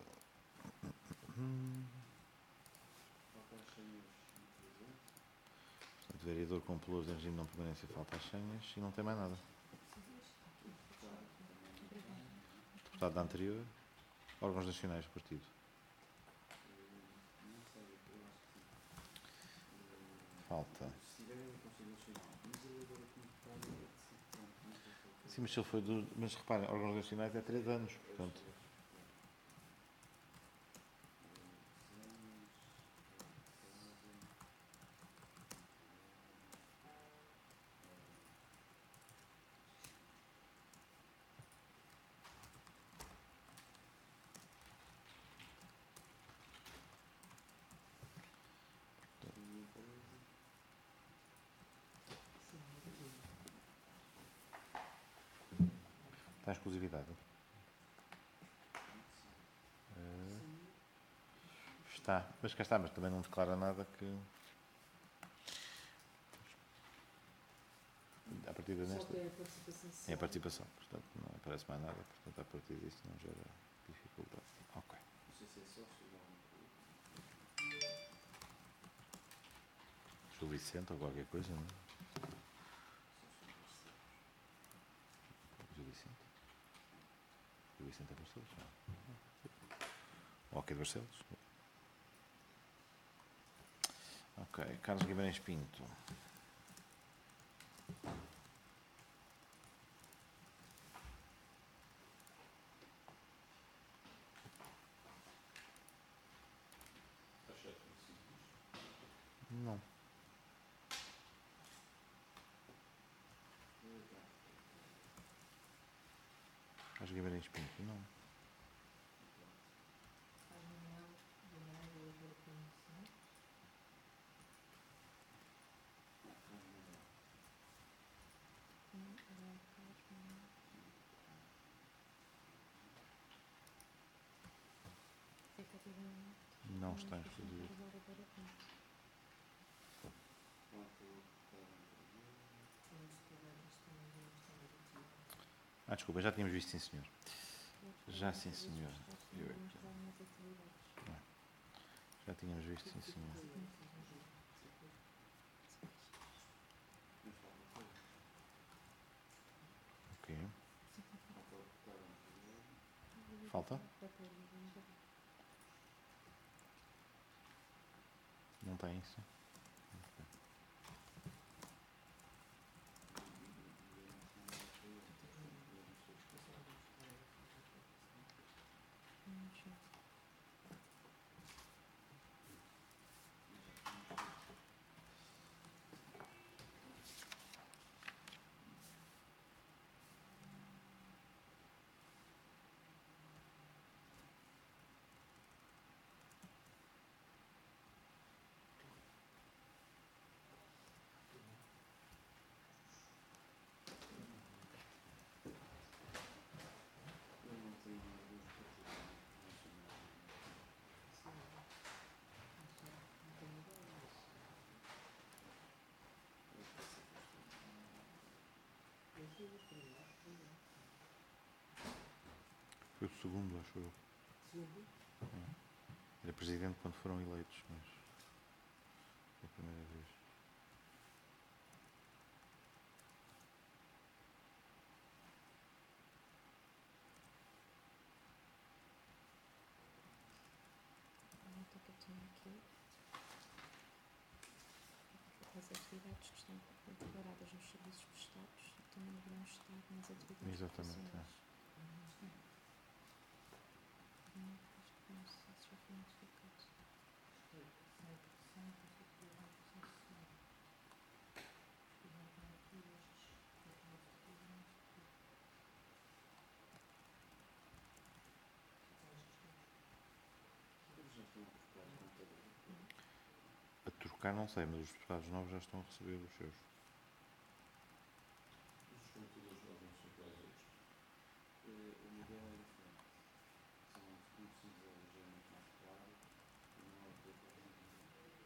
Falta as senhas no presente. Portanto, vereador com pelouros em regime de não permanência falta as senhas e não tem mais nada. Deputado da anterior. Órgãos nacionais do partido. Não sei, eu acho que sim. Falta. Se estiverem no Conselho Nacional, mas ele agora como deputado é de cinco anos, não sei se ele tem. Sim, mas se ele foi do. Mas reparem, órgãos nacionais é três anos. Portanto, está em exclusividade. Eh, Está. Mas cá está, mas também não declara nada que. A partir Só desta. tem a participação É a social. participação, portanto não aparece mais nada, portanto a partir disso não gera dificuldade. Ok. Não sei se é sócio ou alguma coisa. Gil Vicente ou qualquer coisa, não é? Gil Vicente? Gil Vicente é Barcelos? Não. Ok, de Barcelos? Ok, Carlos Guimarães Pinto. Às sete municípios. Não. Carlos Guimarães Pinto, não. Faz Manuel Guimarães Oliveira Pinto Santos. Hum, Manuel Carlos, Manuel. Efetivamente, Não temos está visto um excluído. Carlos Oliveira Pinto. Sim, se calhar isto também já está ativo. Ah, desculpa, já tínhamos visto, sim, senhor. Outros Já, também sim, serviços senhor. prestados Eu também é que- demonstraram nas atividades. Já tínhamos visto, sim, senhor. Ok. Falta? Não tem isso? Hum, sim. Eu não tenho alguns partidos nacionais. Não tenho ideia, mas eu fui o primeiro, primeiro. Foi o segundo, acho eu. Segundo, Era presidente quando foram eleitos, mas é a primeira vez. A nota que eu tenho aqui. As atividades que estão declaradas nos serviços prestados também deverão estar nas atividades Exatamente, profissionais. Hum, acho que não sei se já foi notificado. foi sem produção, consultoria de produção social. E não tem aqui estes, eu tenho este aqui, não este aqui. São estes todos. Eles já estão a buscar a contador. A trocar não sei, mas os deputados novos já estão a receber os seus. Os computadores novos são quais outros? Eh, O Miguel é diferente. São os cursos de já é muito mais claro. E não é o que eu quero dizer.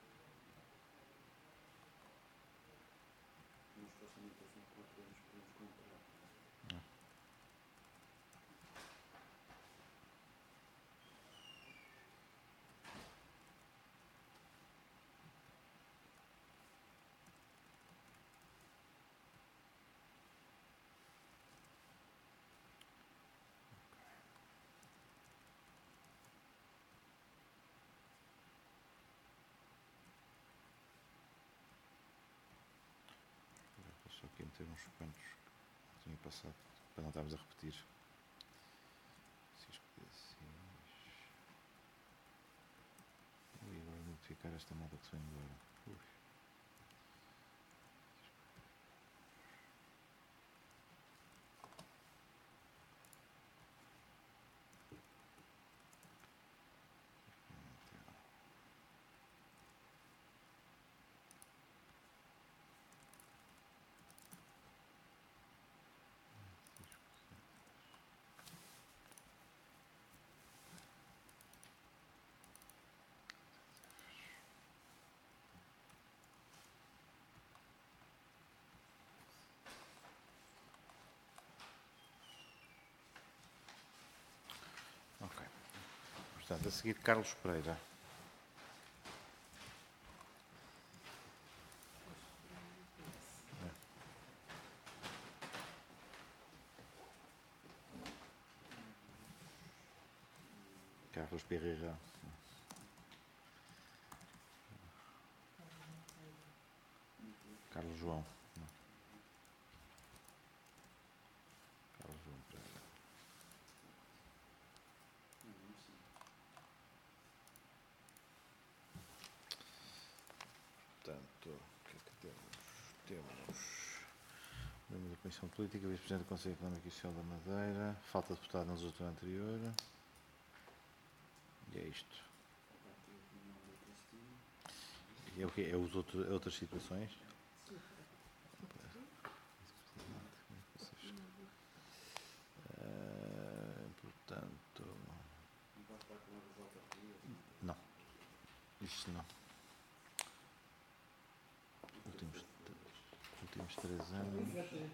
Nós supostamente ao fim de quatro anos podemos comprar. Vou só aqui meter uns quantos que tinha passado, para não estarmos a repetir. Cisco Pedacins. Ui, agora notificar esta malta que se vai embora. Ui. Ok. Portanto, a seguir, Carlos Pereira. Carlos Pereira. Carlos João. Não. Carlos João Pereira. Não, não sei. Portanto, o que é que temos? Temos número de Comissão Política, Vice-Presidente do Conselho Económico e Social da Madeira, falta de deputado na legislatura anterior. E é isto. E é o quê? É os outros, outras situações? Uh, portanto, não, isto não. Últimos, últimos três anos.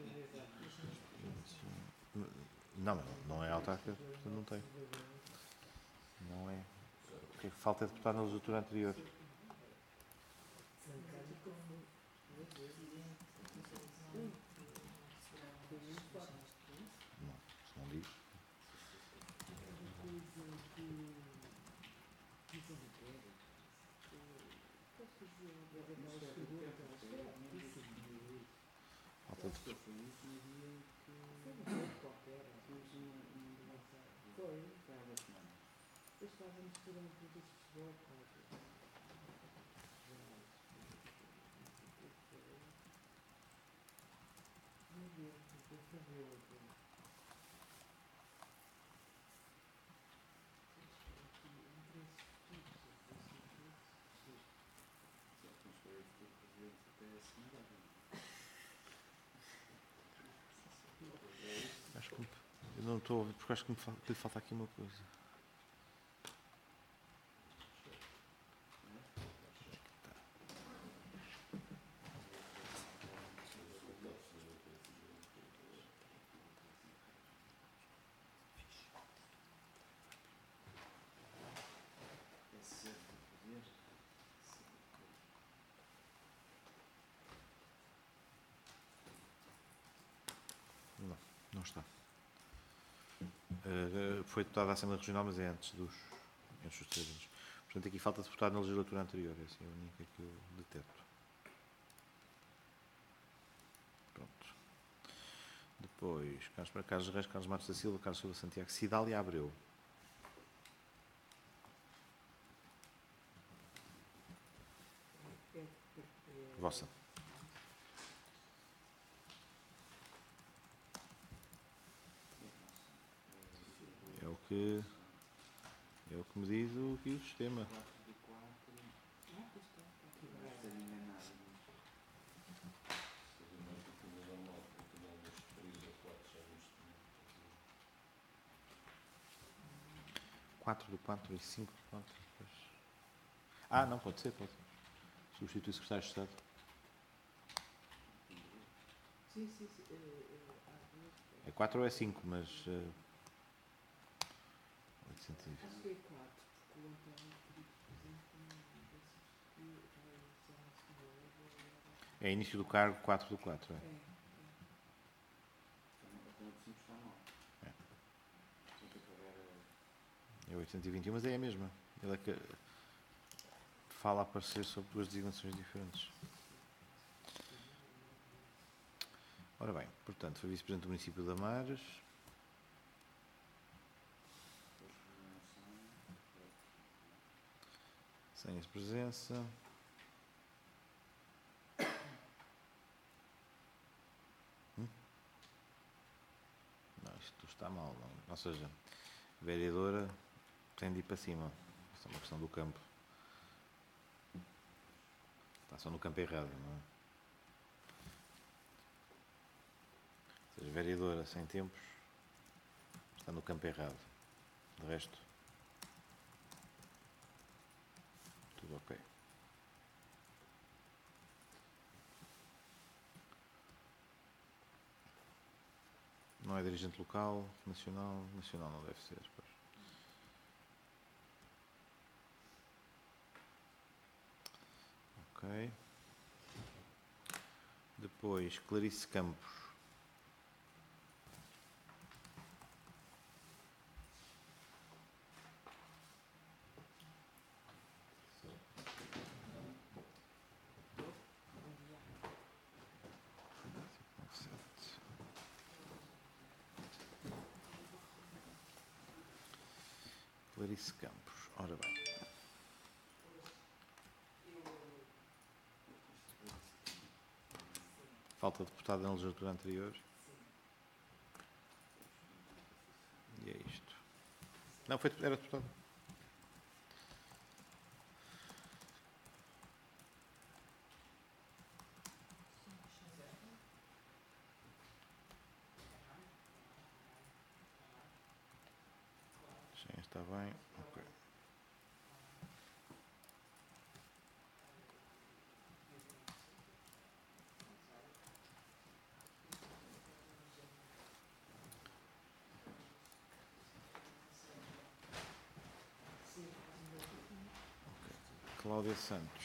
Não, não, não é autarca, portanto não tem. Não é. O que é que falta é deputado na legislatura anterior? Não, se não diz. Falta de... Depois fazemos durante o dia de futebol, meu Deus, depois sabeu aqui. Acho que eu não estou a ouvir porque acho que, me falta, que lhe falta aqui uma coisa. Não, não está. Uh, foi deputado da Assembleia Regional, mas é antes dos, antes dos três anos. Portanto, aqui falta deputado na legislatura anterior. Essa é a única que eu detecto. Pronto. Depois, Carlos, Carlos Reis, Carlos Matos da Silva, Carlos Silva Santiago, Cidália Abreu. Vossa. É o que é o que me diz o, aqui o sistema. quatro do quatro e cinco do quatro. Depois. Ah, não, pode ser, pode. Substitui o secretário de Estado. Sim, sim, sim. É quatro ou é cinco, mas... Uh, oitocentos e vinte. Acho que é quatro, porque o António pediu presente não é início do cargo quatro do quatro. É. É, É. É oitocentos e vinte e um, mas é a mesma. Ele é que fala a aparecer sobre duas designações diferentes. Ora bem, portanto, foi vice-presidente do município de Amares. Sem a presença. Hum? Não, isto está mal. Não. Ou seja, a vereadora tem de ir para cima. Isto é uma questão do campo. Está só no campo errado, não é? Ou seja, vereadora sem tempos está no campo errado. De resto, tudo ok. Não é dirigente local, nacional, nacional não deve ser, pois. Ok. Depois, Clarice Campos. Clarice Campos. Ora bem. Falta de deputado na legislatura anterior. Não, foi, era deputado. Sim, está bem. Ok. Cláudia Santos.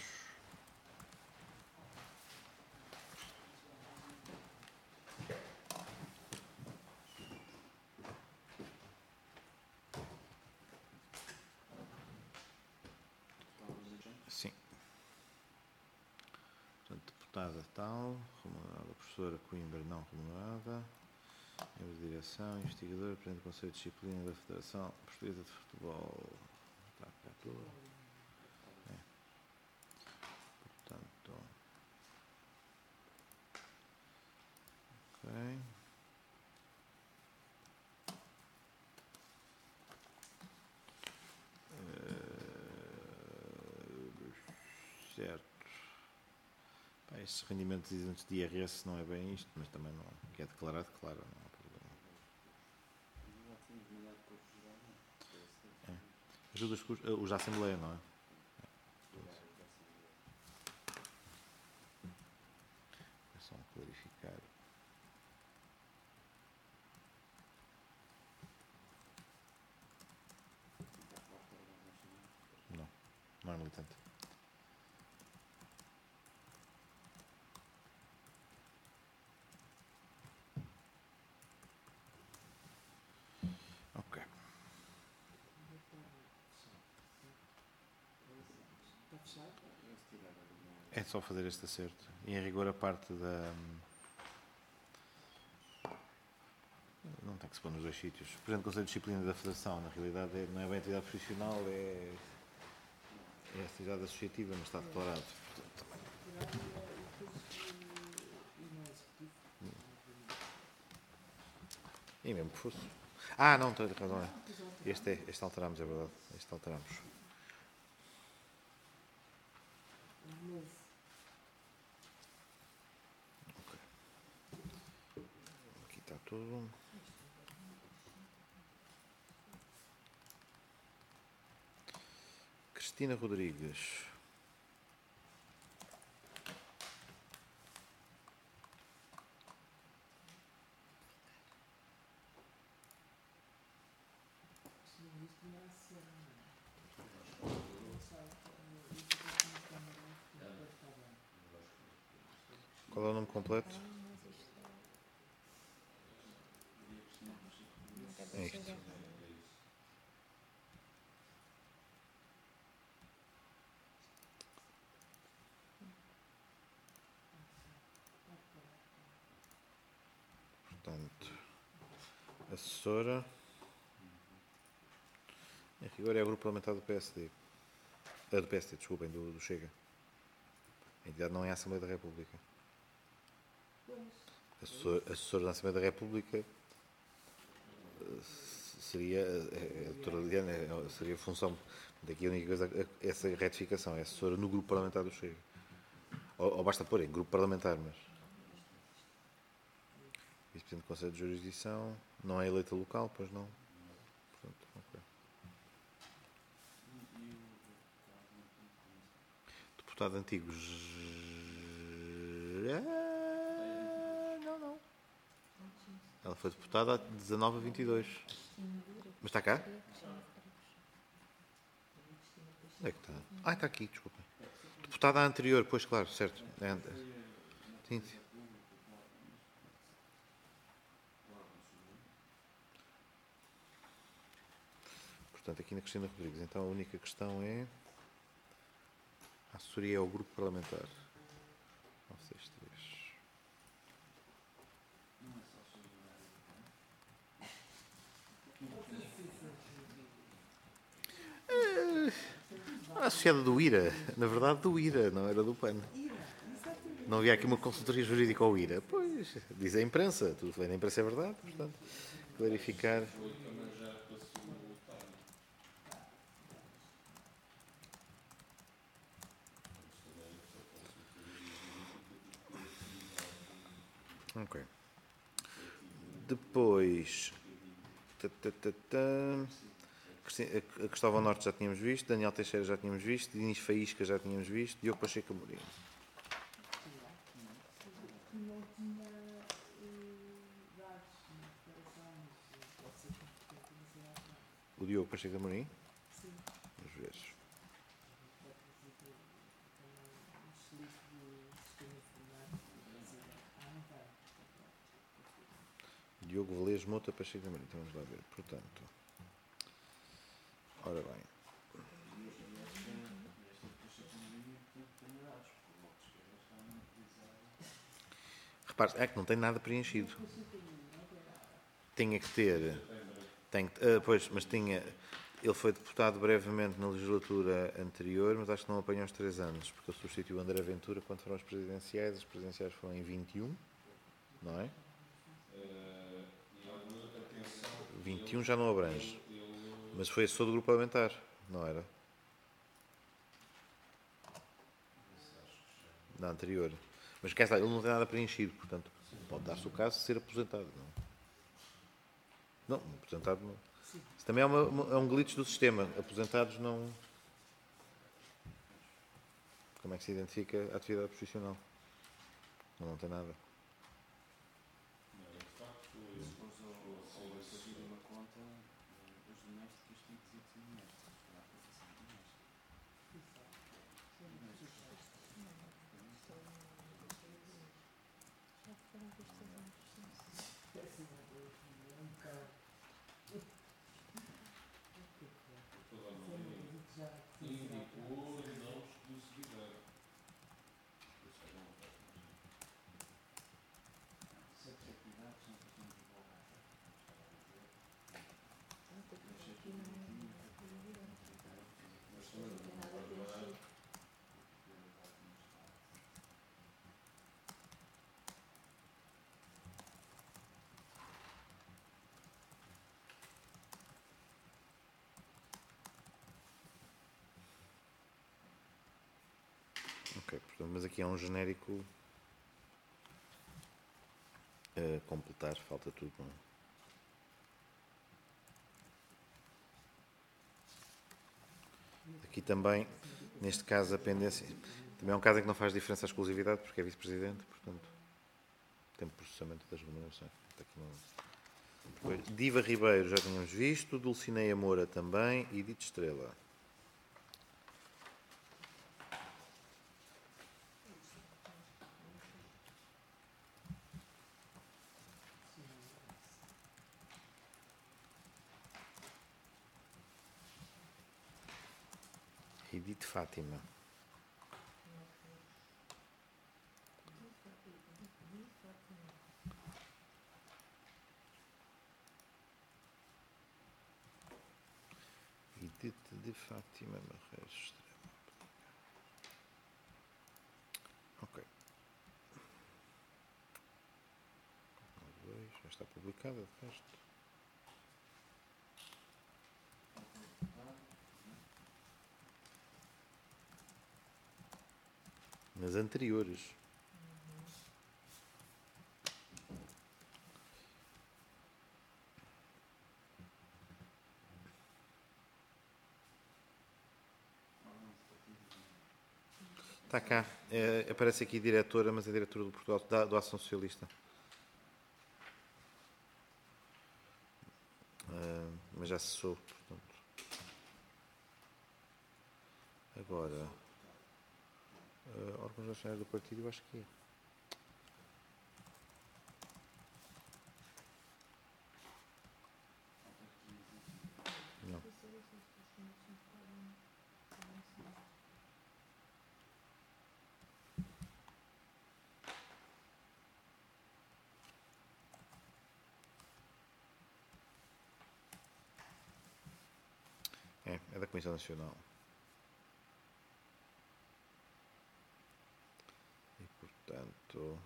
Sim. Portanto, deputada tal, remunerada, professora Coimbra não remunerada, membro de direção, investigador, presidente do Conselho de Disciplina da Federação Portuguesa de Futebol. Está cá tudo. É. Portanto, ok. Uh, certo. Pá, estes rendimentos isentos de I R S não é bem isto, mas também não. Que é declarado, claro, não há problema. É. Ajudas com os, os da Assembleia, não é? É só clarificar. Não, não é militante. Ok. É só fazer este acerto. E em rigor a parte da... Não tem que se pôr nos dois sítios. O Presidente do Conselho de Disciplina da Federação, na realidade, é, não é bem atividade profissional, é, é atividade associativa, mas está declarado. Portanto, também. E mesmo que fosse. Ah, não, estou a razão. Este, é, este alteramos, é verdade. Este alteramos. Ok. Aqui está tudo. Cristina Rodrigues. Qual é o nome completo? É isto. Portanto, assessora. Em rigor é o grupo parlamentar do P S D. É do P S D, desculpem, do, do Chega. A entidade não é a Assembleia da República. Assessor, assessor da Assembleia da República seria a doutora Liliana, seria a função. Daqui a única coisa, essa retificação, é assessora no grupo parlamentar do Chega. Ou, ou basta pôr em grupo parlamentar, mas. Vice-Presidente do Conselho de Jurisdição, não é eleita local, pois não. Portanto, ok. Deputado antigo. Não, não. Ela foi deputada a dezanove a vinte e dois. Mas está cá? Onde é que está? Ah, está aqui, desculpa. Deputada anterior, pois claro, certo. É, sim, sim. Portanto, aqui na Cristina Rodrigues. Então, a única questão é... A assessoria é o grupo parlamentar. nove seis três. A associada do I R A. Na verdade, do I R A, não era do P A N. Não havia aqui uma consultoria jurídica ao I R A. Pois, diz a imprensa. Tudo que vem na imprensa é verdade, portanto, clarificar. Ok. Depois. Tá, tá, tá, tá. Cristi- A Cristóvão Norte já tínhamos visto, Daniel Teixeira já tínhamos visto, Dinis Faísca já tínhamos visto, Diogo Pacheco Amorim. Que não tinha eh, dados de declarações, pode ser competente na cidade. O Diogo Pacheco Amorim? Sim, Vamos ver. pode dizer que tem um excelente sistema informático da cidade. Ah, não tem. Diogo Velez Mota Pacheco Amorim. Então vamos lá ver. Portanto. Ora bem. E esta, esta Pacheco Amorim tem dados, porque o Bloco de Esquerda está a monopolizar. Repare, é que não tem nada preenchido. Tinha que ter. Tem, que- ah, pois, mas tinha. Ele foi deputado brevemente na legislatura anterior, mas acho que não apanhou os três anos, porque ele substituiu o André Ventura quando foram as presidenciais. As presidenciais foram em vinte e um, não é? vinte e um já não abrange. Mas foi assessor do grupo parlamentar, não era? Na anterior. Mas quer dizer, ele não tem nada preenchido, portanto, pode dar-se o caso de ser aposentado, não? Não, aposentado não. Isso também é, uma, uma- é um glitch do sistema. Aposentados não. Como é que se identifica a atividade profissional? Não, não tem nada. E depois, ao, ao assistir uma conta, eh, as domésticas têm que dizer que são domésticas, para a profissão doméstica. Já foram vistos antes. Sim. É um bocado. Já Indicou não exclusividade. Isso é bom. Certas atividades são questões de advogado. Aqui não é Mas também não nada vai levar. preenchido. Ok, portanto, mas aqui é um genérico a completar, falta tudo, não é? Aqui também, neste caso, a pendência. Também é um caso em que não faz diferença a exclusividade, porque é vice-presidente, portanto, tempo de processamento das remunerações. Portanto, aqui não- Depois, Diva Ribeiro já tínhamos visto, Dulcineia Moura também e Dito Estrela. Edith Fátima. Edith de Fátima Barreiros. Ok. Dois, já está publicada, de resto. Nas anteriores. Está cá. É, aparece aqui diretora, mas é diretora do Portugal, da, do Ação Socialista. Ah, mas já cessou, portanto. Agora, uh, órgãos nacionais do partido, eu acho que é. Não. É, é da Comissão Nacional. E, portanto...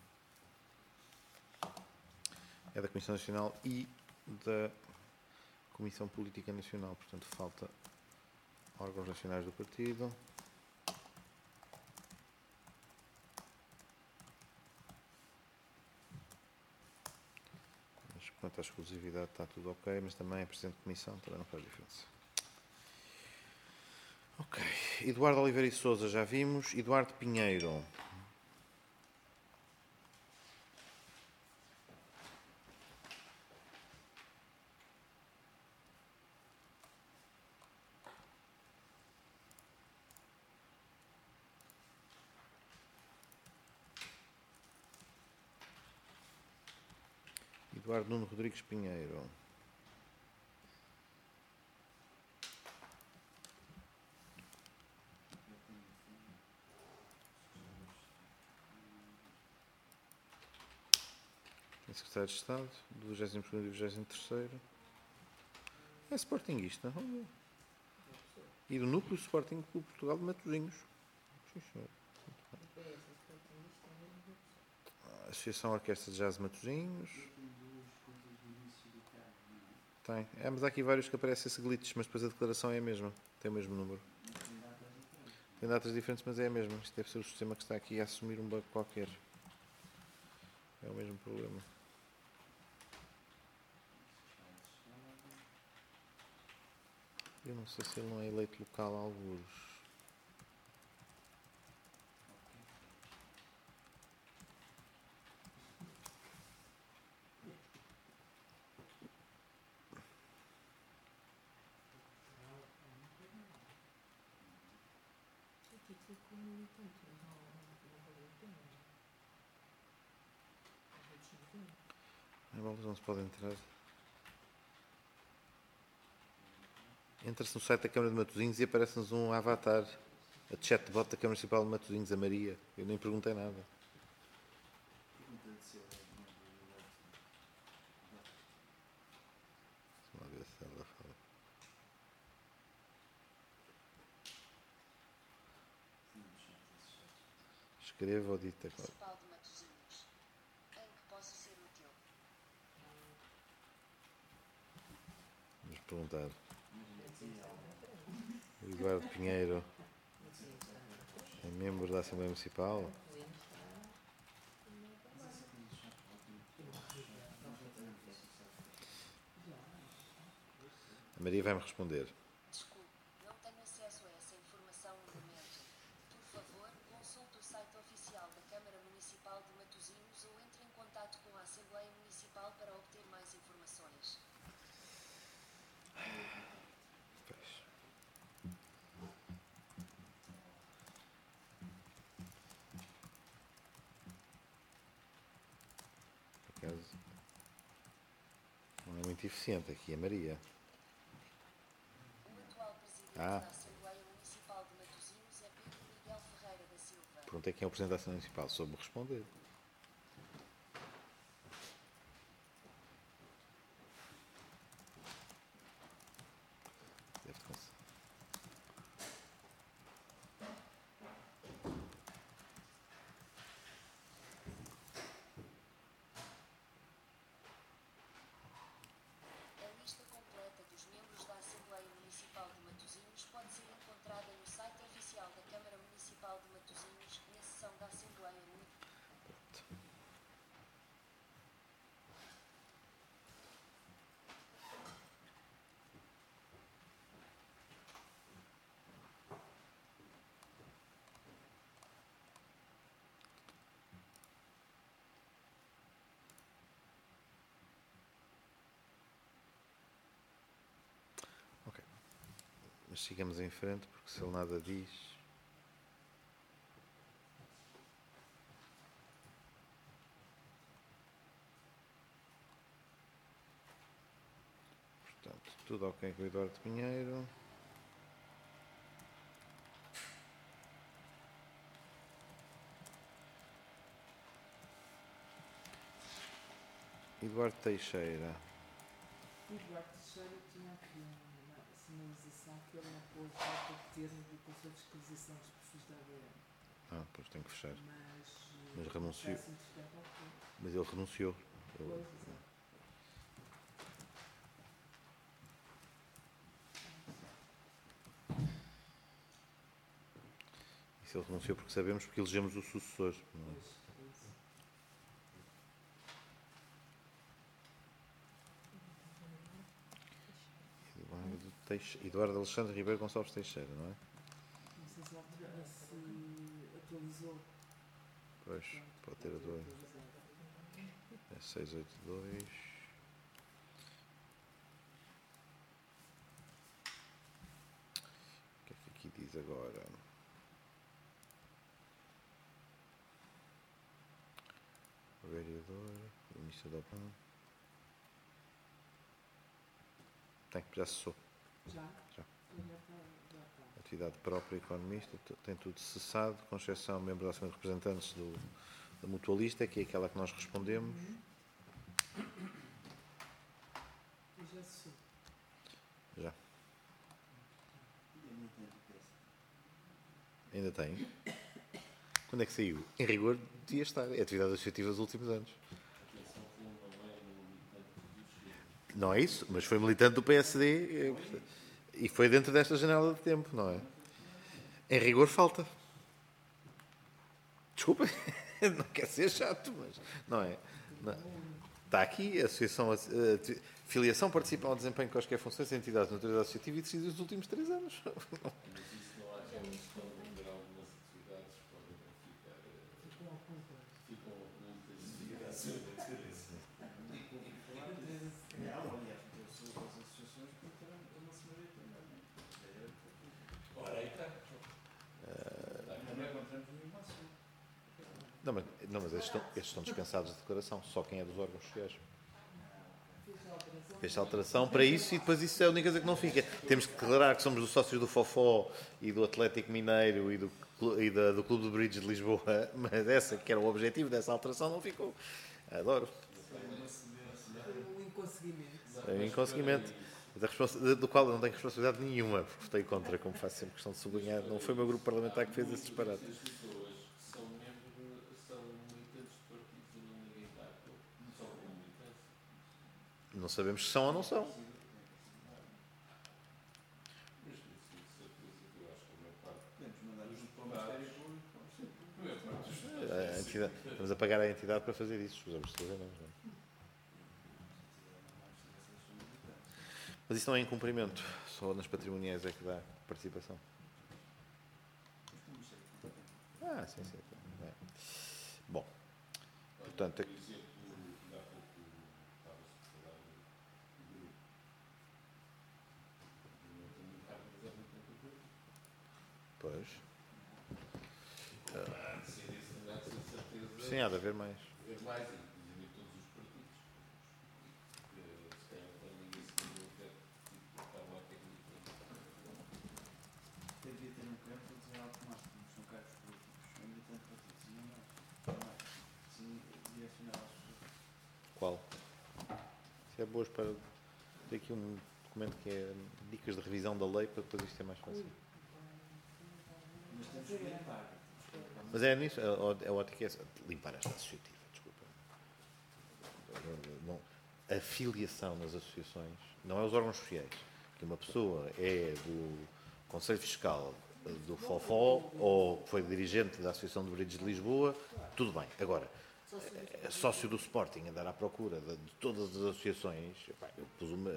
É da Comissão Nacional e da Comissão Política Nacional, portanto falta órgãos nacionais do partido. Mas quanto à exclusividade está tudo ok, mas também é Presidente de Comissão, também não faz diferença. Ok. Eduardo Oliveira e Sousa, já vimos. Eduardo Pinheiro. Eduardo Nuno Rodrigues Pinheiro. Secretário de Estado, do vigésimo segundo e vigésimo terceiro. É sportinguista. E do Núcleo Sporting Clube Portugal de Matosinhos. Sim, senhor. A Associação Orquestra de Jazz de Matosinhos. Tem. É, mas há aqui vários que aparecem esse glitch, mas depois a declaração é a mesma. Tem o mesmo número. Tem datas diferentes, mas é a mesma. Isto deve ser o sistema que está aqui a assumir um bug qualquer. É o mesmo problema. Eu não sei se ele não é eleito local a algures. Aqui ficou militante, mas não, não valeu a pena. Às vezes não tem. Em bolas não se pode entrar. Entra-se no site da Câmara de Matosinhos e aparece-nos um avatar. A chatbot da Câmara Municipal de Matosinhos, a Maria. Eu nem perguntei nada. Vamos lá ver se ela fala. Escreva ou dita. Municipal de Matosinhos. Em que posso ser útil? Vamos perguntar. O Eduardo Pinheiro é membro da Assembleia Municipal. A Maria vai-me responder. Desculpe, não tenho acesso a essa informação no momento. Por favor, consulte o site oficial da Câmara Municipal de Matosinhos ou entre em contato com a Assembleia Municipal para obter mais informações. Por acaso, não é muito eficiente aqui, a Maria. O atual presidente Ah. da Assembleia Municipal de Matosinhos é Pedro Miguel Ferreira da Silva. Perguntei quem é o Presidente da Assembleia Municipal. Soube responder. Deve conseguir. A lista completa dos membros da Assembleia Municipal de Matosinhos pode ser encontrada no site oficial da Câmara Municipal de Matosinhos, na seção da Assembleia Municipal. Ok. Mas sigamos em frente, porque se ele nada diz... Portanto, tudo ok com o Eduardo Pinheiro. Eduardo Teixeira. O Eduardo Teixeira tinha aqui uma sinalização que ele não pôs data de termo do Conselho de Fiscalização dos Perfis da A D N. Ah, pois tem que fechar. Mas, Mas eh, renunciou. parece interessante ao que- Mas ele renunciou. Ele- Pois, exato. se ele renunciou porque sabemos, porque elegemos o sucessor. Não é? Pois, é isso. Eduardo, Teixe... Eduardo Alexandre Ribeiro Gonçalves Teixeira, não é? Não sei se alter- se atualizou. Pois, pode ter a dois. É seiscentos e oitenta e dois. O que é que aqui diz agora? O vereador, início da opinião. Tem, já cessou. Já? Já. Ainda está, já está. Atividade própria economista, t- tem tudo cessado, com exceção de membro da Assembleia de Representantes do, da Mutualista, que é aquela que nós respondemos. E já se soube. Já. E ainda tem o P S. Ainda tem. Quando é que saiu? Em rigor, devia estar. É atividade associativa dos últimos anos. Atenção que ele não é militante do Chega. Não é isso, mas foi militante do P S D eh, e foi dentro desta janela de tempo, não é? Em rigor, falta. Desculpa, não quer ser chato, mas não é. Não. Está aqui a Associação, a, a, Filiação participa ao desempenho de quaisquer funções de entidades de natureza associativa e decidiu nos últimos três anos. Mas isso não há aquela questão de ver algumas atividades que podem ficar. eh, Ficou ao contrário. Ficam muitas atividades. Não, aliás, eu sou das associações porque era uma semana também. Ora, aí está. Também encontramos no máximo. Não, mas, não, mas estes, estão, estes estão dispensados de declaração, só quem é dos órgãos sociais. Fez a alteração. Fez alteração para isso e depois isso é a única coisa que não fica. Temos que declarar que somos os sócios do Fofó e do Atlético Mineiro e do, clu- e da- do Clube do Bridge de Lisboa, mas essa que era o objetivo dessa alteração não ficou. Adoro. Foi um inconseguimento. É um inconseguimento. Da responsa- do qual eu não tenho responsabilidade nenhuma, porque votei contra, como faço sempre questão de sublinhar. Não foi o meu grupo parlamentar que fez esse disparate. As pessoas que são membros são militantes de partidos e não ninguém está só como militantes. Não sabemos se são ou não são. Mas tenho certeza que eu acho que a maior parte. Podemos mandar tudo para o Ministério Público, vamos ter A maior parte dos A entidade, estamos a pagar a entidade para fazer isso. Escusamos de fazer, não, não. Mas isso não é incumprimento. Só nas patrimoniais é que dá participação. Ah, sim, sim. É. Bom, portanto, Por exemplo, ainda há pouco estava-se a falar do grupo. Não tenho muito raro, mas é muito tempo. pois. Há de ser esse, há de ser certeza. Sim, há de haver mais. Ver mais, inclusive todos os partidos. Que se calhar quando ninguém se lembra até está lá técnico. Devia ter um campo para dizer automático, não são cargos políticos, é militante de partidos, não mais. Sim, direcionar as pessoas. Qual? Isso é boas para. Tem aqui um documento que é dicas de revisão da lei para depois isto ser mais fácil. Mas temos que limpar. Mas é nisso, é, o- é o ótico é essa. Limpar esta associativa, desculpa. Não- a filiação nas associações não é os órgãos sociais. Que uma pessoa é do Conselho Fiscal do Fofó ou foi dirigente da Associação de Bridges de Lisboa, tudo bem. Agora, é sócio do Sporting, andar à procura de, de todas as associações, epá, eu pus uma.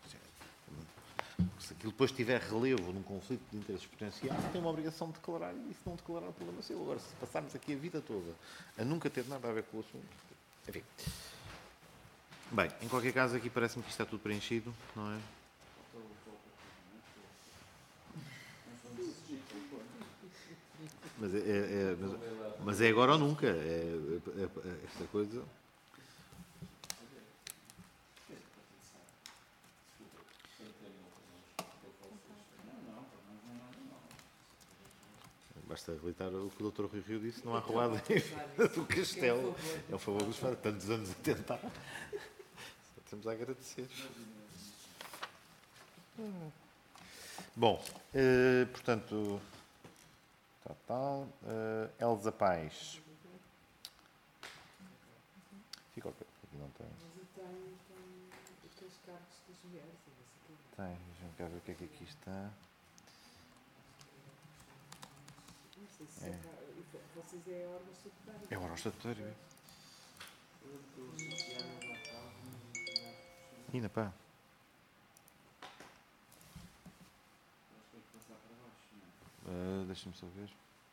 Se aquilo depois tiver relevo num conflito de interesses potenciais, tem uma obrigação de declarar e se não declarar o problema é seu. Agora, se passarmos aqui a vida toda a nunca ter nada a ver com o assunto, enfim. Bem, em qualquer caso, aqui parece-me que isto está tudo preenchido, não é? Estou estou a não estou. Mas é, é- é- mas, mas é agora ou nunca. É, é- é- esta coisa. Não, não, para nós não é nada mal. Basta relatar o que o doutor Rui Rio disse: não há roubado do castelo. É um favor que nos faz tantos anos a tentar. Só temos a agradecer. Bom, eh, portanto, tal, tal. eh, Elza Paz. Fica ok, aqui não tem. Mas eu tenho, tenho aqueles cargos das mulheres, e não sei o quê. Tem, deixa-me cá ver o que é que aqui está. Isso Isso É. é cá- e vo- vocês é órgão estatutário. É o órgão estatutário. Eu lembro que eu associava lá atrás, mas não tinha funcionado. Ainda pá. Acho que tem que passar para baixo, não é? Ah, deixa-me só ver.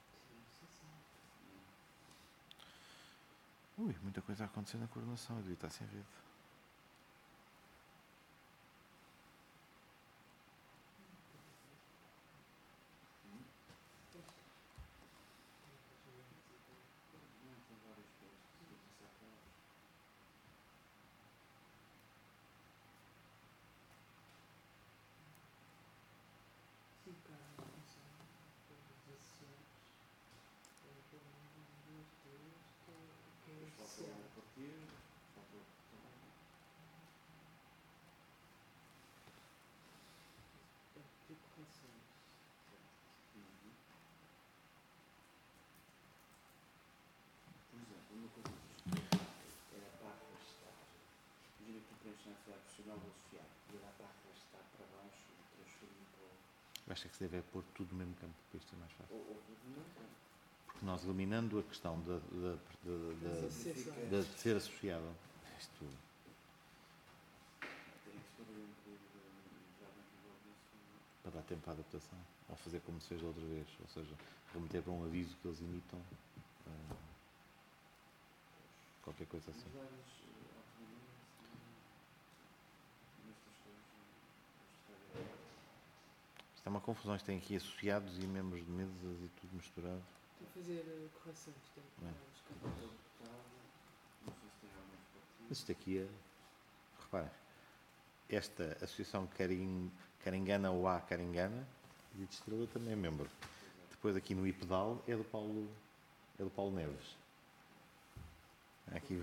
Ui, muita coisa a acontecer na coordenação. Eu devia estar sem rede. Não, tem vários postos, tem que passar para baixo. Sim, cá, não sei. As associadas. É pelo menos duas, três, que é- que é Depois falta associado. o partido, falta o deputado. É pedir correções. Uhum. Por exemplo, uma coisa que eu escrevi era para arrastar. Imagina que tu preenches na atividade profissional do associado e era para arrastar para baixo e transferir para o. Eu acho que se deve é pôr tudo no mesmo campo, para isto ser mais fácil. Ou, ou não, não. Porque nós eliminando a questão da, da, da, da- Das associações. da- de ser associado, isto Teria que se pôr um pouco de entrada aqui logo nisso. para dar tempo à adaptação, ou fazer como se fez da outra vez, ou seja, remeter para um aviso que eles imitam, ah, qualquer coisa assim. Mas vários alternamentos nestas coisas. eu gostaria de- Isto é uma confusão, isto tem aqui associados e membros de mesas e tudo misturado. Tem que fazer eh, correções. Tem que É. dar os campos. Falta o deputado, não sei se tem alguns partidos. Mas isto aqui é, reparem, esta associação Caring, Caringana ou A Caringana, e de Estrela também é membro. Depois aqui no IPEDAL é do Paulo, é do Paulo Neves. Aqui,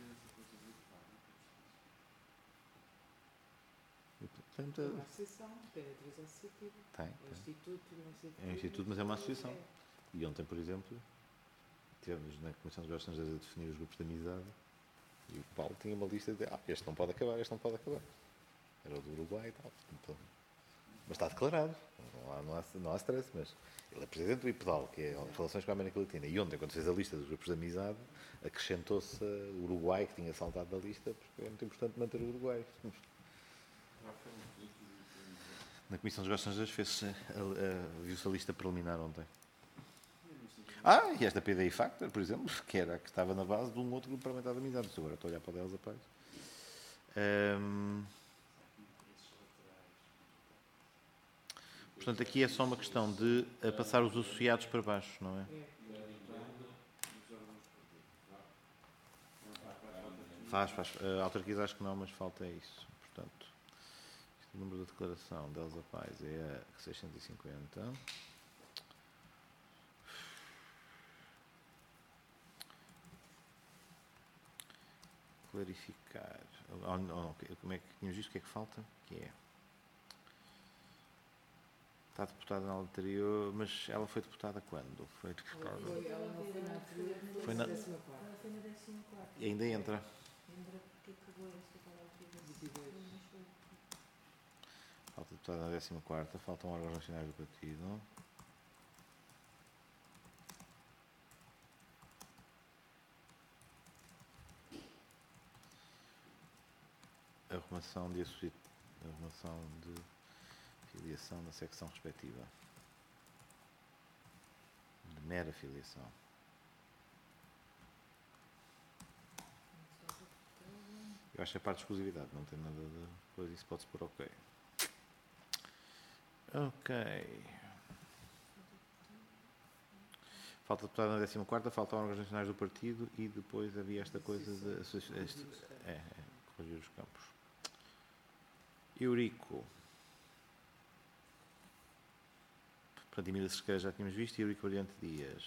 e, portanto, É uma associação, tem natureza associativa. tem, É um tem. instituto, não sei o É um quê, instituto, mas é uma associação. É. E ontem, por exemplo, tivemos na Comissão de Gestões a definir os grupos de amizade e o Paulo tinha uma lista de ah, este não pode acabar, este não pode acabar. Era o do Uruguai e tal. Então, mas está declarado, não há, não há, não há stress, mas ele é presidente do IPEDAL, que é Relações com a América Latina. E ontem, quando fez a lista dos grupos de amizade, acrescentou-se o Uruguai, que tinha saltado da lista, porque é muito importante manter o Uruguai. Na Comissão de Gestões fez-se, a- a- viu-se a lista preliminar ontem. Ah, e esta P D I Factor, por exemplo, que era a que estava na base de um outro grupo parlamentar de amizade. Mas agora estou a olhar para o Delza Paz. Hum, portanto, aqui é só uma questão de eh, passar os associados para baixo, não é? É. Faz, faz. Uh, autarquias acho que não, mas falta é isso. Portanto, este número da declaração, Delza Paz, é a seiscentos e cinquenta. Clarificar. Oh, não, como é que tínhamos visto? O que é que falta? Que é. Está deputada na anterior, mas ela foi deputada quando? Foi deputada. Foi, ela não foi na anterior, Foi foi na- na décima quarta. Ela foi na décima quarta. E ainda entra. Lembra porque acabou esta tal altura? vinte e dois. Mas foi. Falta deputada na décima quarta, faltam órgãos nacionais do partido. Arrumação de associa... Arrumação de filiação da secção respectiva. De mera filiação. Eu acho que é parte de exclusividade, não tem nada de coisa, isso pode-se pôr ok. Ok. Falta deputado na décima quarta, faltam órgãos nacionais do partido e depois havia esta coisa de associ- este- é, é, corrigir os campos. Eurico. Portanto, Emília Cerqueira já tínhamos visto e Eurico Brilhante Dias.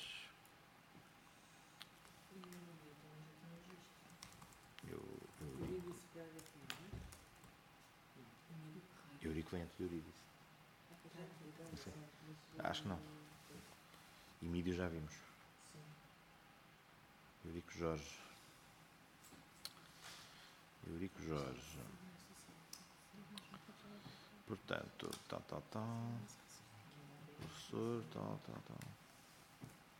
Eu, Eurico. Eurídice Braga Filho, Eurico vem antes de Eurídice. não sei. é? Acho que não. Emílio já vimos. Sim. Eurico Jorge. Eurico Jorge. Portanto, tal, tal, tal. Professor, tal, tal, tal.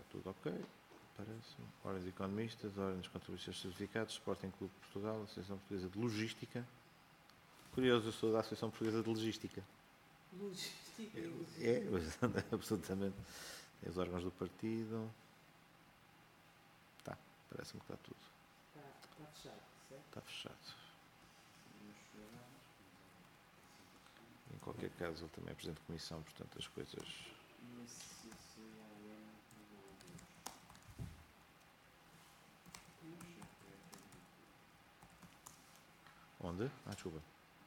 tudo ok, parece-me. Ordens economistas, ordens de contribuições certificados, Sporting Clube de Portugal, Associação Portuguesa de Logística. Curioso, eu sou da Associação Portuguesa de Logística. Logística. É, mas, absolutamente. Tem os órgãos do partido. Tá, parece-me que está tudo. Está, está fechado, certo? Está fechado. Em qualquer caso, ele também é Presidente de Comissão, portanto as coisas... E esse C C A M Onde? Ah, desculpa.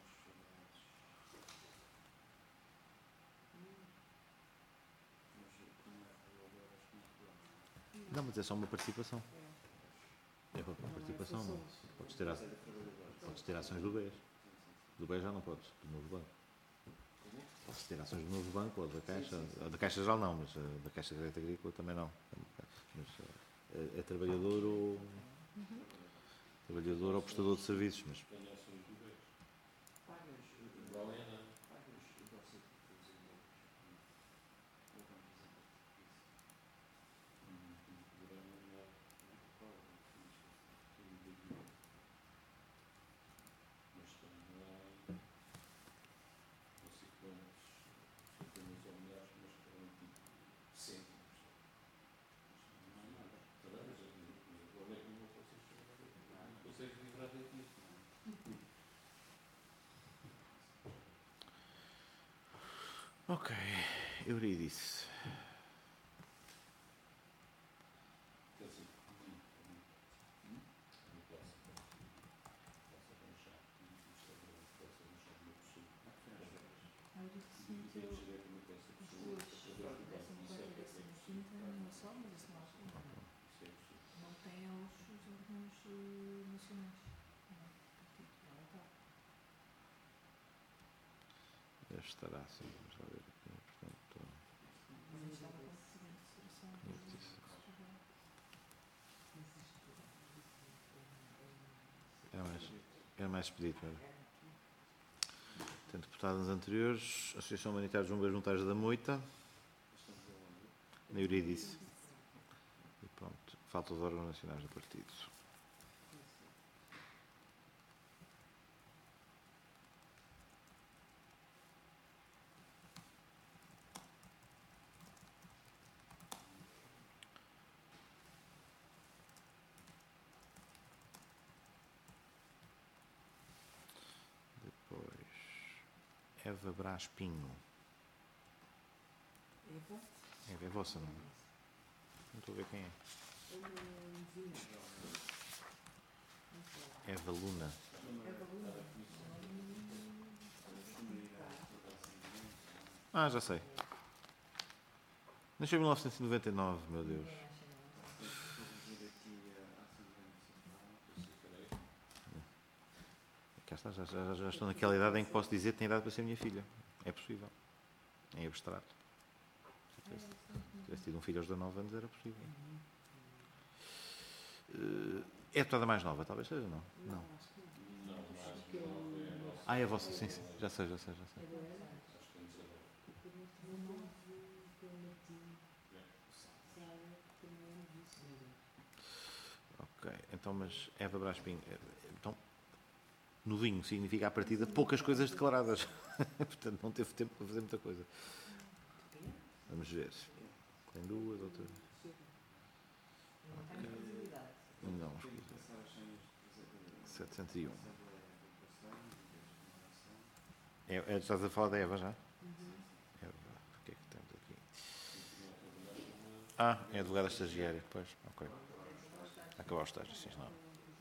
Não, mas é só uma participação. É uma participação, não. Podes ter, a- podes ter ações do B E S. Do B E S já não podes, do novo banco. Podes ter ações do novo banco ou da Caixa. Da Caixa Geral não, mas eh, da Caixa de Crédito Agrícola também não. Mas eh, é, é trabalhador ou... Trabalhador ou prestador de serviços, mas... Tenho ações do B E S. pagas O Valena. pagas o doce de todos os euros. Ou vamos fazer Mas também, não sei quantos, centenas ou milhares, mas foram tipo cêntimos. Não é nada. Também, mas agora é que não consegues livrar daqui. Ok, Eurídice. Quer dizer, não posso. Posso arranjar e isto é verdade, posso arranjar uma pessoa. A Euridice meteu os dois, décimo quarto e décimo quinto numa só, mas isso não há problema. Não tem os, os órgãos eh, nacionais. Não, aqui, não está. Deve estar assim, vamos lá ver aqui. Portanto, Mas isto está com seguinte situação. Justiça. é mais, é mais expedito, não é? Tem deputados anteriores, Associação Humanitária de Bombeiros Voluntários da Moita, na Eurídice. E pronto, falta os órgãos nacionais do partido. Depois, Eva Brás Pinho. Eva, É, é vossa, não é? Não estou a ver quem é. é uma vizinha. Eva Luna. Eva Luna. Ah, já sei. Nasceu em mil novecentos e noventa e nove, meu Deus. Ninguém acha não. reduzir aqui a Assembleia Municipal. Cá está, já, já, já estou naquela idade em que posso dizer que tem idade para ser minha filha. É possível. Em abstrato. Se tivesse, se tivesse tido um filho aos dezanove anos, era possível. Eh, É a deputada mais nova, talvez seja, não? Não. Acho que não. Acho que é o Ah, é a vossa, sim, sim. Já sei, já sei, já sei. Ok, então, mas Eva Brás Pinho. eh, Então, novinho significa à partida poucas coisas declaradas. Portanto, não teve tempo para fazer muita coisa. Vamos ver. Tem duas, outras. Não tem visibilidade. Não, Tem que passar as senhas de setecentos e um. Assembleia de População e de Estimação. É, é, estás a falar da Eva já? Eva, o que é que temos aqui? Ah, é advogada estagiária, pois, ok. Acabar o estágio, sim, não.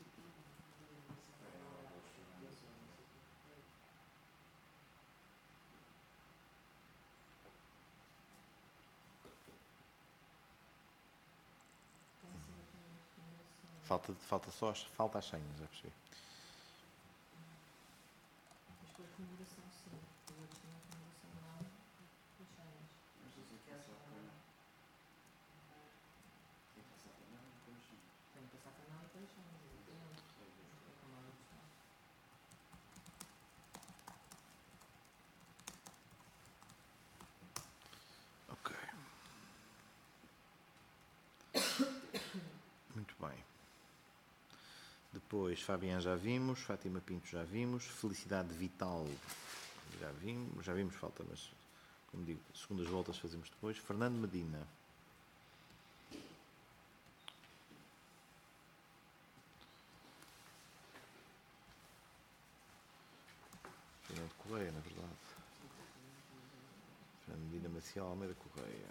Falta, falta só as, falta as senhas, já percebi. Mas com a comemoração, sim. Os outros têm a comemoração, não. As senhas. Mas isso aqui só para. Tem que passar para não e depois sim. Tem que passar para não e depois senhas. Exatamente. É como a outra. Ok. Depois, Fabián já vimos, Fátima Pinto já vimos, Felicidade Vital já vimos, já vimos, falta, mas, como digo, segundas voltas fazemos depois. Fernando Medina. Fernando Correia, na verdade. Fernando Medina Maciel Almeida Correia.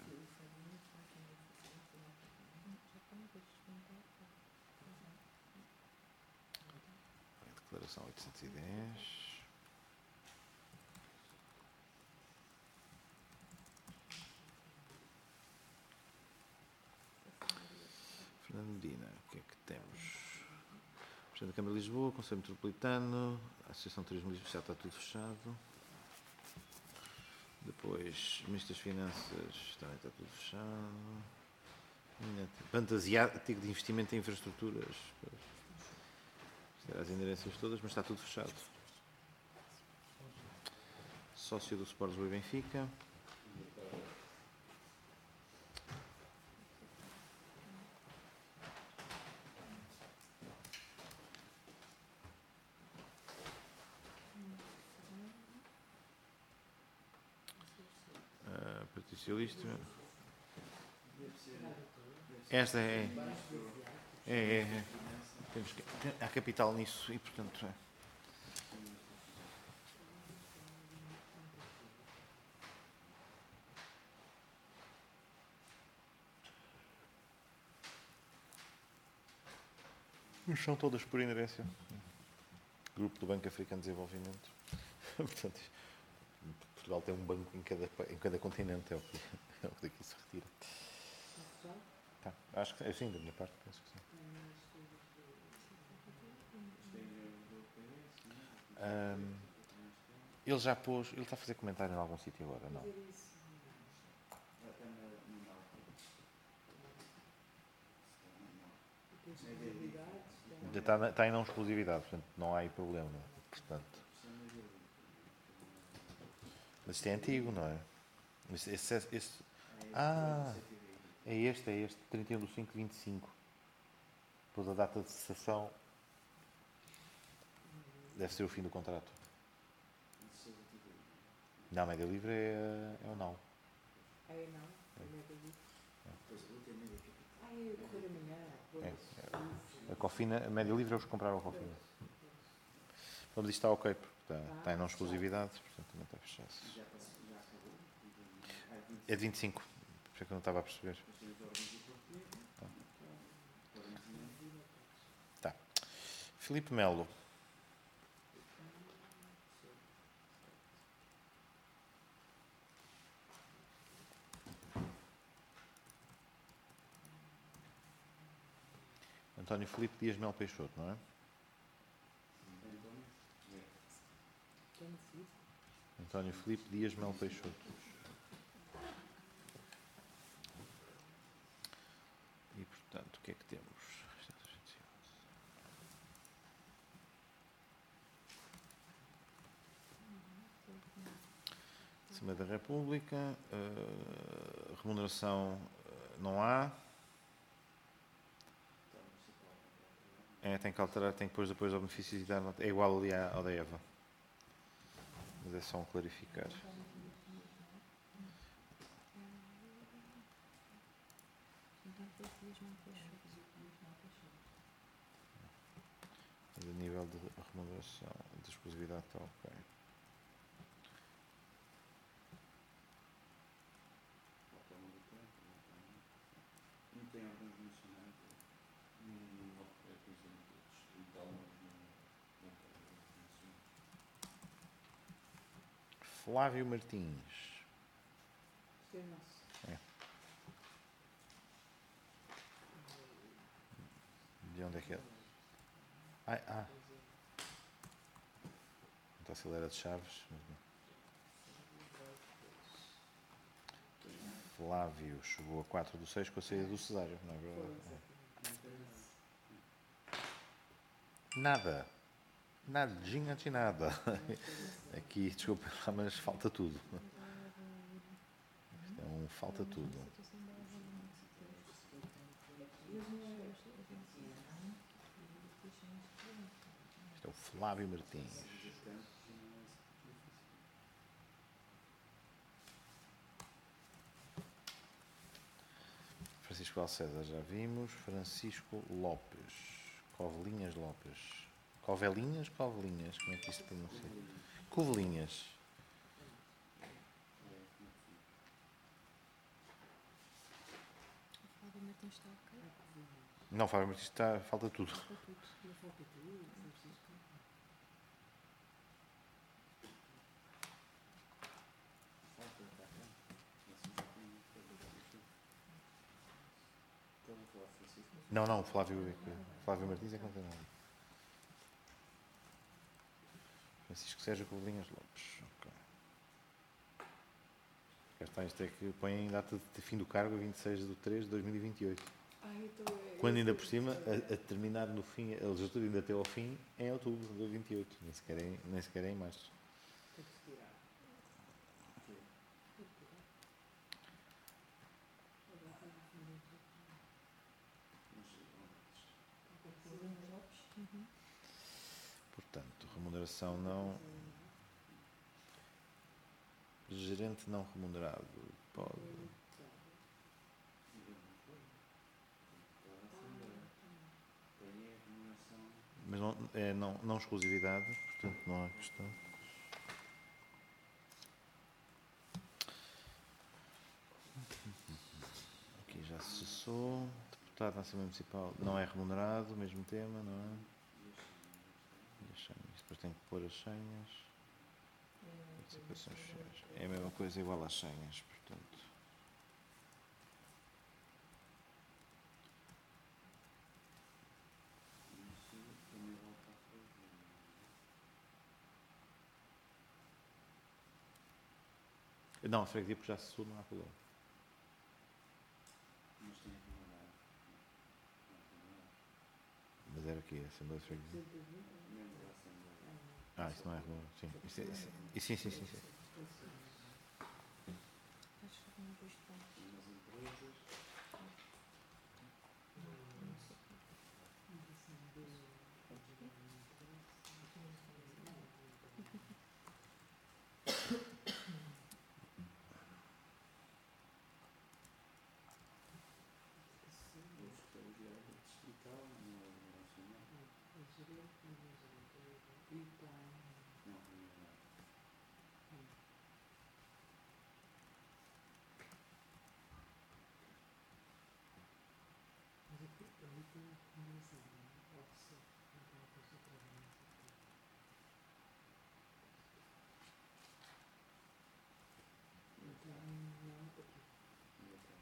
Declaração oitocentos e dez. Fernando Medina, o que é que temos? Presidente da Câmara de Lisboa, Conselho Metropolitano, Associação de Turismo de Lisboa, já está tudo fechado. Depois, Ministro das Finanças, também está tudo fechado. Banco Asiático de Investimento em Infraestruturas. As inderências todas, mas está tudo fechado. Sócio do Sport Lisboa e Benfica. Uh, Partido Socialista. Esta é. É, é, é. Temos que, há capital nisso e, portanto, é. São todas por inerência. Grupo do Banco Africano de Desenvolvimento. Portanto, Portugal tem um banco em cada, em cada continente, é o que, é o que daqui se retira. Tá, acho que sim, da minha parte, penso que sim. Um, ele já pôs, ele está a fazer comentário em algum sítio agora, não? Está, está em não exclusividade, portanto não há aí problema. Portanto. Mas isto é antigo, não é? Esse, esse, esse, ah, é este, é este, trinta e um de cinco de vinte e cinco. Depois a data de cessação deve ser o fim do contrato. Não, a média livre é, é o não. É não? É média livre? Ah, é correr amanhã. É, é. A Cofina, a média livre é os que compraram a Cofina. Vamos isto está ok, porque está, está em não exclusividade, portanto também está fechado. É de vinte e cinco, por isso é que eu não estava a perceber. Tá. Filipe Melo. António Filipe Dias Melo Peixoto, não é? António Filipe Dias Melo Peixoto. E, portanto, o que é que temos? Assembleia da República, uh, remuneração uh, não há. É, tem que alterar, tem que pôr depois ao benefício e dar, é igual ali ao da Eva. Mas é só um clarificar. Mas a nível de remuneração, de exclusividade está ok. Não tem alguns nacionais? Não, é por exemplo, distrital, mas não, não tem. Flávio Martins. Isto é nosso. É. De onde é que é? Ah, ah. Então se ele era de Chaves. Mas não. Flávio chegou a quatro do seis com a saída do Cesário, não é verdade? É. Nada. Nada, de nada. Aqui, desculpa, mas falta tudo. Isto é um falta tudo. É o Flávio Martins. Seja tanto, já não é esse tipo difícil. Francisco Alceda, já vimos. Francisco Lopes. Covelinhas Lopes. Covelinhas? Covelinhas? Como é que isto se pronuncia? Covelinhas. O Flávio Martins está ok? Não, Fábio Martins está, falta tudo. Está tudo. Não falta tudo, Francisco. Falta, está cá. Assim já tem muito para ver. Estava a falar de Francisco. Não, não, o Flávio, é que- Flávio Martins é que não tem nada. Francisco Sérgio Covelinhas Lopes. Ok. Cá está, isto é que põe em data de fim do cargo a vinte e seis de três de dois mil e vinte e oito. Ah, então é. Quando ainda por cima, a, a terminar no fim, a legislatura ainda até ao fim, é em outubro de vinte e oito. Nem sequer é, nem sequer é em março. Tem que se tirar. Tem que tirar. Agora está a defender o Mas, olha, Covelinhas Lopes. Uhum. Portanto, remuneração não. Gerente não remunerado. Pode. tem a remuneração. Mas não, é não, não exclusividade, portanto não há questão. Aqui já se cessou. Deputado da Assembleia Municipal não é remunerado, mesmo tema, não é? E as senhas. Depois tem que pôr as senhas. Participações sociais. É a mesma coisa igual às senhas, portanto. Isso também volta a fazer. Não, a freguesia porque já se cessou, não há problema. Mas tem remunerado. Não tem remunerado. Mas era aqui, a Assembleia de Freguesia. Membro da Assembleia. Ah, isso não é remunerado, sim. Isso é, isso é, sim, sim, sim, sim. Acho que não dois pontos. Nas empresas. O secretário distrital, não é nacional. Não, remunerado. Ainda tem.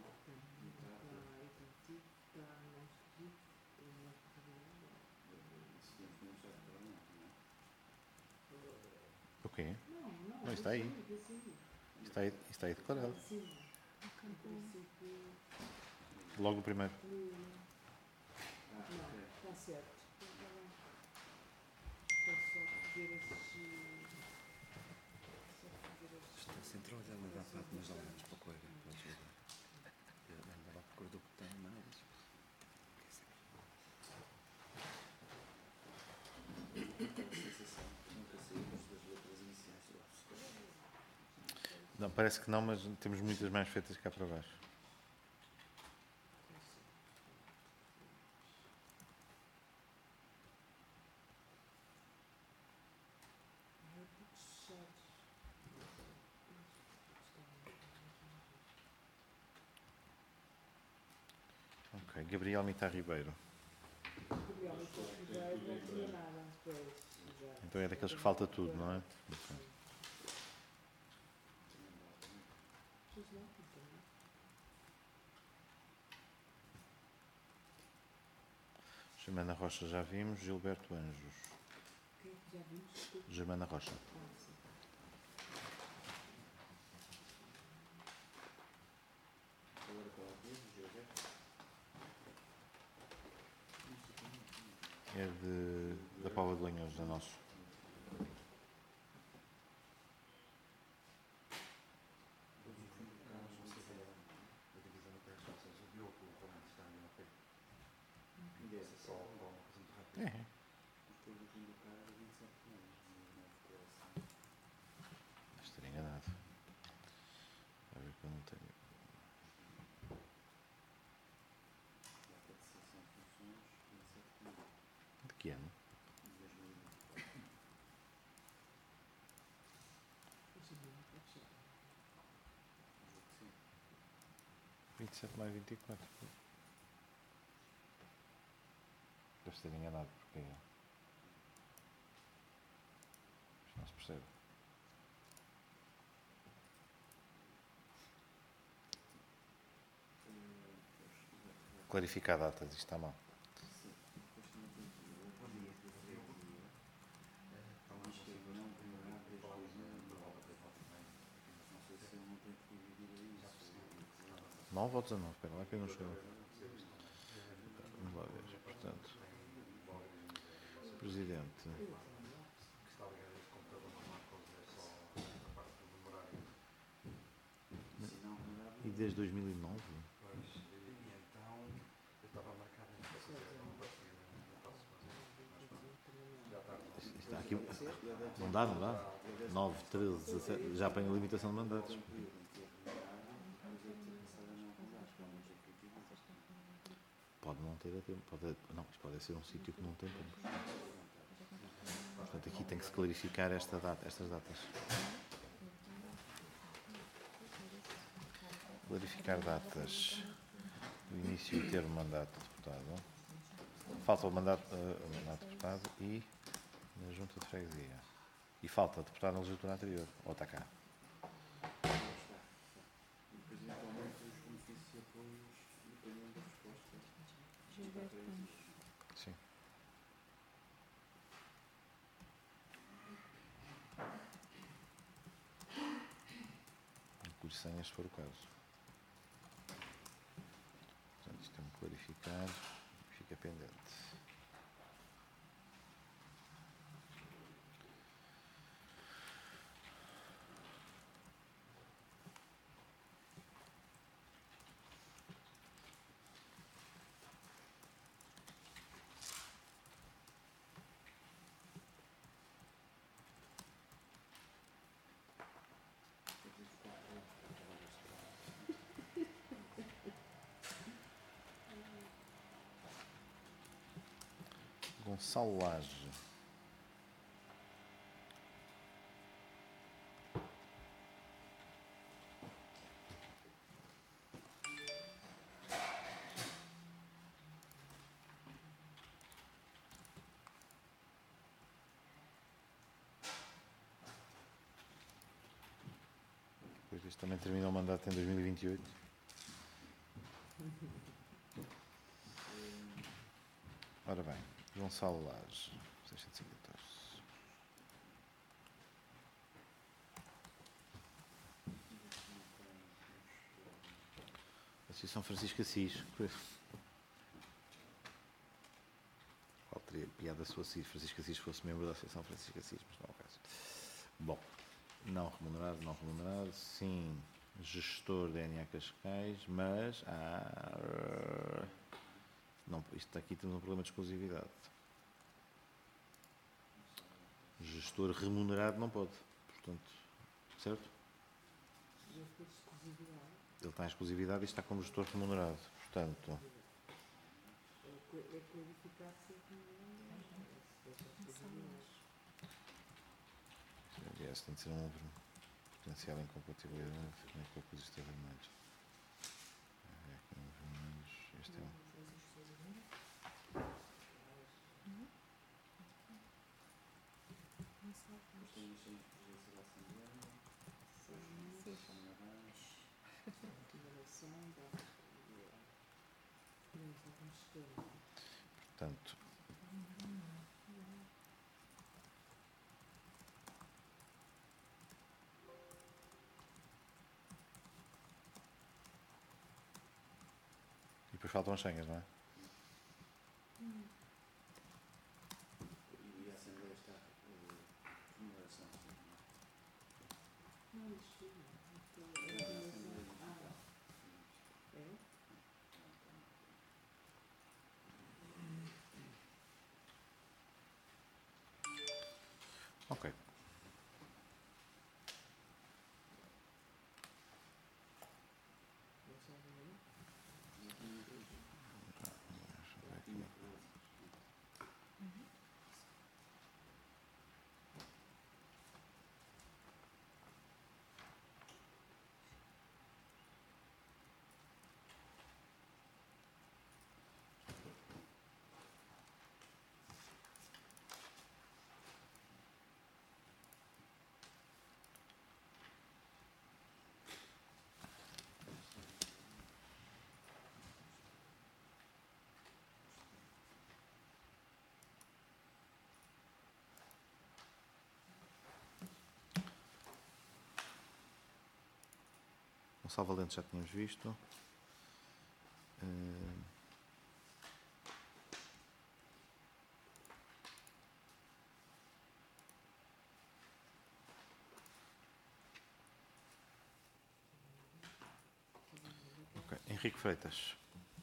Isso deve começar para não, não é? O quê? Não, não. Não, está aí. Está aí, está aí declarado. Logo o primeiro. Ah, ok. Está certo. Tem só que ver esses. Só que ver esses. Está sempre a olhar na parte mais ou menos para o colega, para ajuda. Eu ando lá por cor do botão, mas. Aquela sensação que nunca saímos das letras iniciais do abstrato. Não, parece que não, mas temos muitas mais feitas cá para baixo. Ok, Gabriel Mitar Ribeiro. Gabriel, não tinha nada. Pois, exato. Então é daqueles que falta tudo, não é? Ok. Pois não, então. Germana Rocha já vimos. Gilberto Anjos. Quem é que já vimos? Desculpa. Germana Rocha. Ah, sim. Agora qual é o dia? O Gilberto? É de, da Paula de Lanhoso, da nosso. E essa só. É. Depois do fim do cara era vinte e sete de maio, mas não ficou assim. Estou enganado. Vai ver que eu não tenho. Data de cessação de funções, vinte e sete de maio De que ano? de dois mil e vinte e quatro. Hoje em dia não pode ser. Julgo que sim. vinte e sete de maio de vinte e quatro. Deve ter enganado, porque isto não se percebe. Clarificar datas, isto está mal. Sim, depois também tem aqui o dia de freguesia. Diz que é não remunerado desde dois mil e nove. Não sei se ele não tem que dividir aí isso. nove ou dezanove? Espera lá que eu não chegou. Vamos lá ver. Portanto, Presidente. Se não remunerado, E desde dois mil e nove? Isto está aqui. Não dá, não dá? nove, treze, dezassete. Já apanha a limitação de mandatos. Pode não ter a tempo. Pode, não, isto pode ser um sítio que não tem tempo. Portanto, aqui tem que se clarificar esta data, estas datas. Clarificar datas do início e termo mandato de deputado. Falta o mandato, uh, o mandato de deputado e na junta de freguesia. E falta deputado na legislatura anterior. Ou está cá? E depois, eventualmente, os benefícios e apoios dependem da resposta. Gilberto Campos. Sim. Inclui senhas se for o caso. Portanto, isto tem que clarificar. Fica pendente. Gonçalo Lage. Depois este também termina o mandato em dois mil e vinte e oito. Ora bem, Gonçalo Lage, seiscentos e catorze. Associação Francisco Assis. Qual teria piada se fosse Francisco Assis fosse membro da Associação Francisco Assis, mas não é o caso. Bom, não remunerado, não remunerado, sim, gestor da N A Cascais, mas há... Não, isto aqui temos um problema de exclusividade. Gestor remunerado não pode, portanto, certo? Já foi de exclusividade. Ele está em exclusividade e está como gestor remunerado, portanto... É co- é clarificar se é que não é exclusividade. Aliás, tem de ser um potencial incompatibilidade com a lista vermelhos. Este é um... Depois tem as cenas de presidência da Assembleia, São Marães, Evaluação da. Não, só com gestor. Portanto, e depois faltam as senhas, não é? e a Assembleia está eh, remuneração, sim, não é? Não, isto é. A Assembleia Ah, é? Ok. Gonçalo Valente já tínhamos visto. Uh... Okay. Henrique Freitas.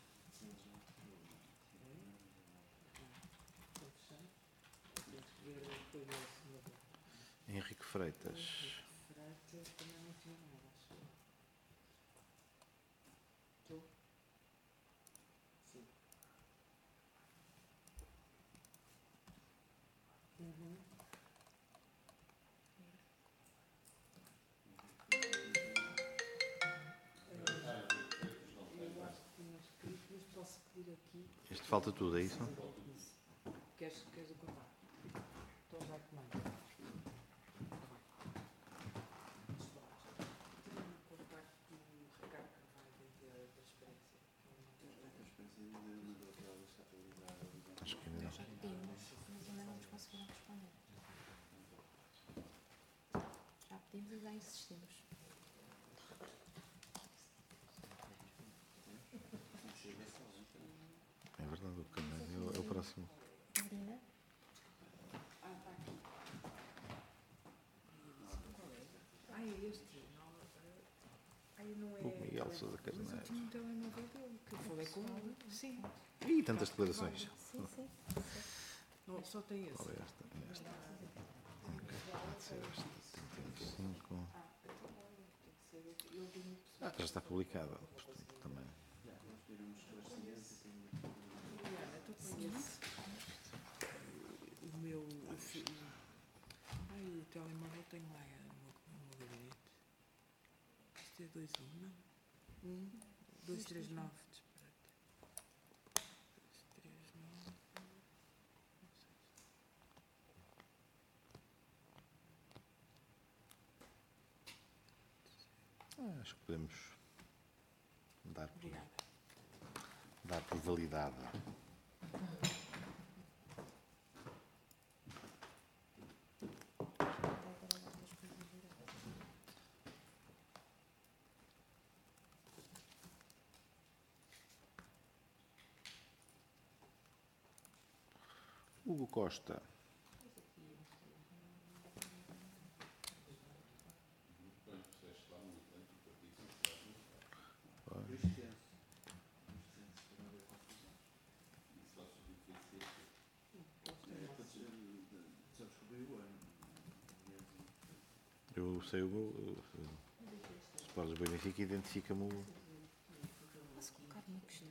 Henrique Freitas. Freitas também não tinha nada, acho eu. Tu? Sim. Uhum. Eu acho que tinha escrito, mas posso pedir aqui. Este falta tudo, é isso? Isso. Queres, queres o contato? Então já te mando. Acho que ainda não. Pedimos, mas ainda não nos conseguiram responder. Já pedimos e já insistimos. É verdade, o Canário é o próximo. Marina? Ah, está aqui. Ah, é este? Não, aí não é. O Miguel Sousa Mas eu Carneiro. tinha um telemóvel dele, que eu falei com ele. Sim. Ih, tantas declarações. Sim, sim. Não, só tem esse. Qual é esta? É esta. Ok, pode ser esta. trinta e cinco. Ah, então olha, tem que ser outro. Ele deu-me Ah, já está publicada. Portanto, também. Mariana, tu conheces o meu. O fi- Ai, o telemóvel tem lá é, no meu, no meu gabinete. Isto é dois um, não? um, dois três nove, disparate. dois três nove. Ah, acho que podemos dar por, Obrigada. dar por validada. Hugo Costa. Eu sei o meu. Sport Lisboa e Benfica identifica-me o. Posso colocar uma questão?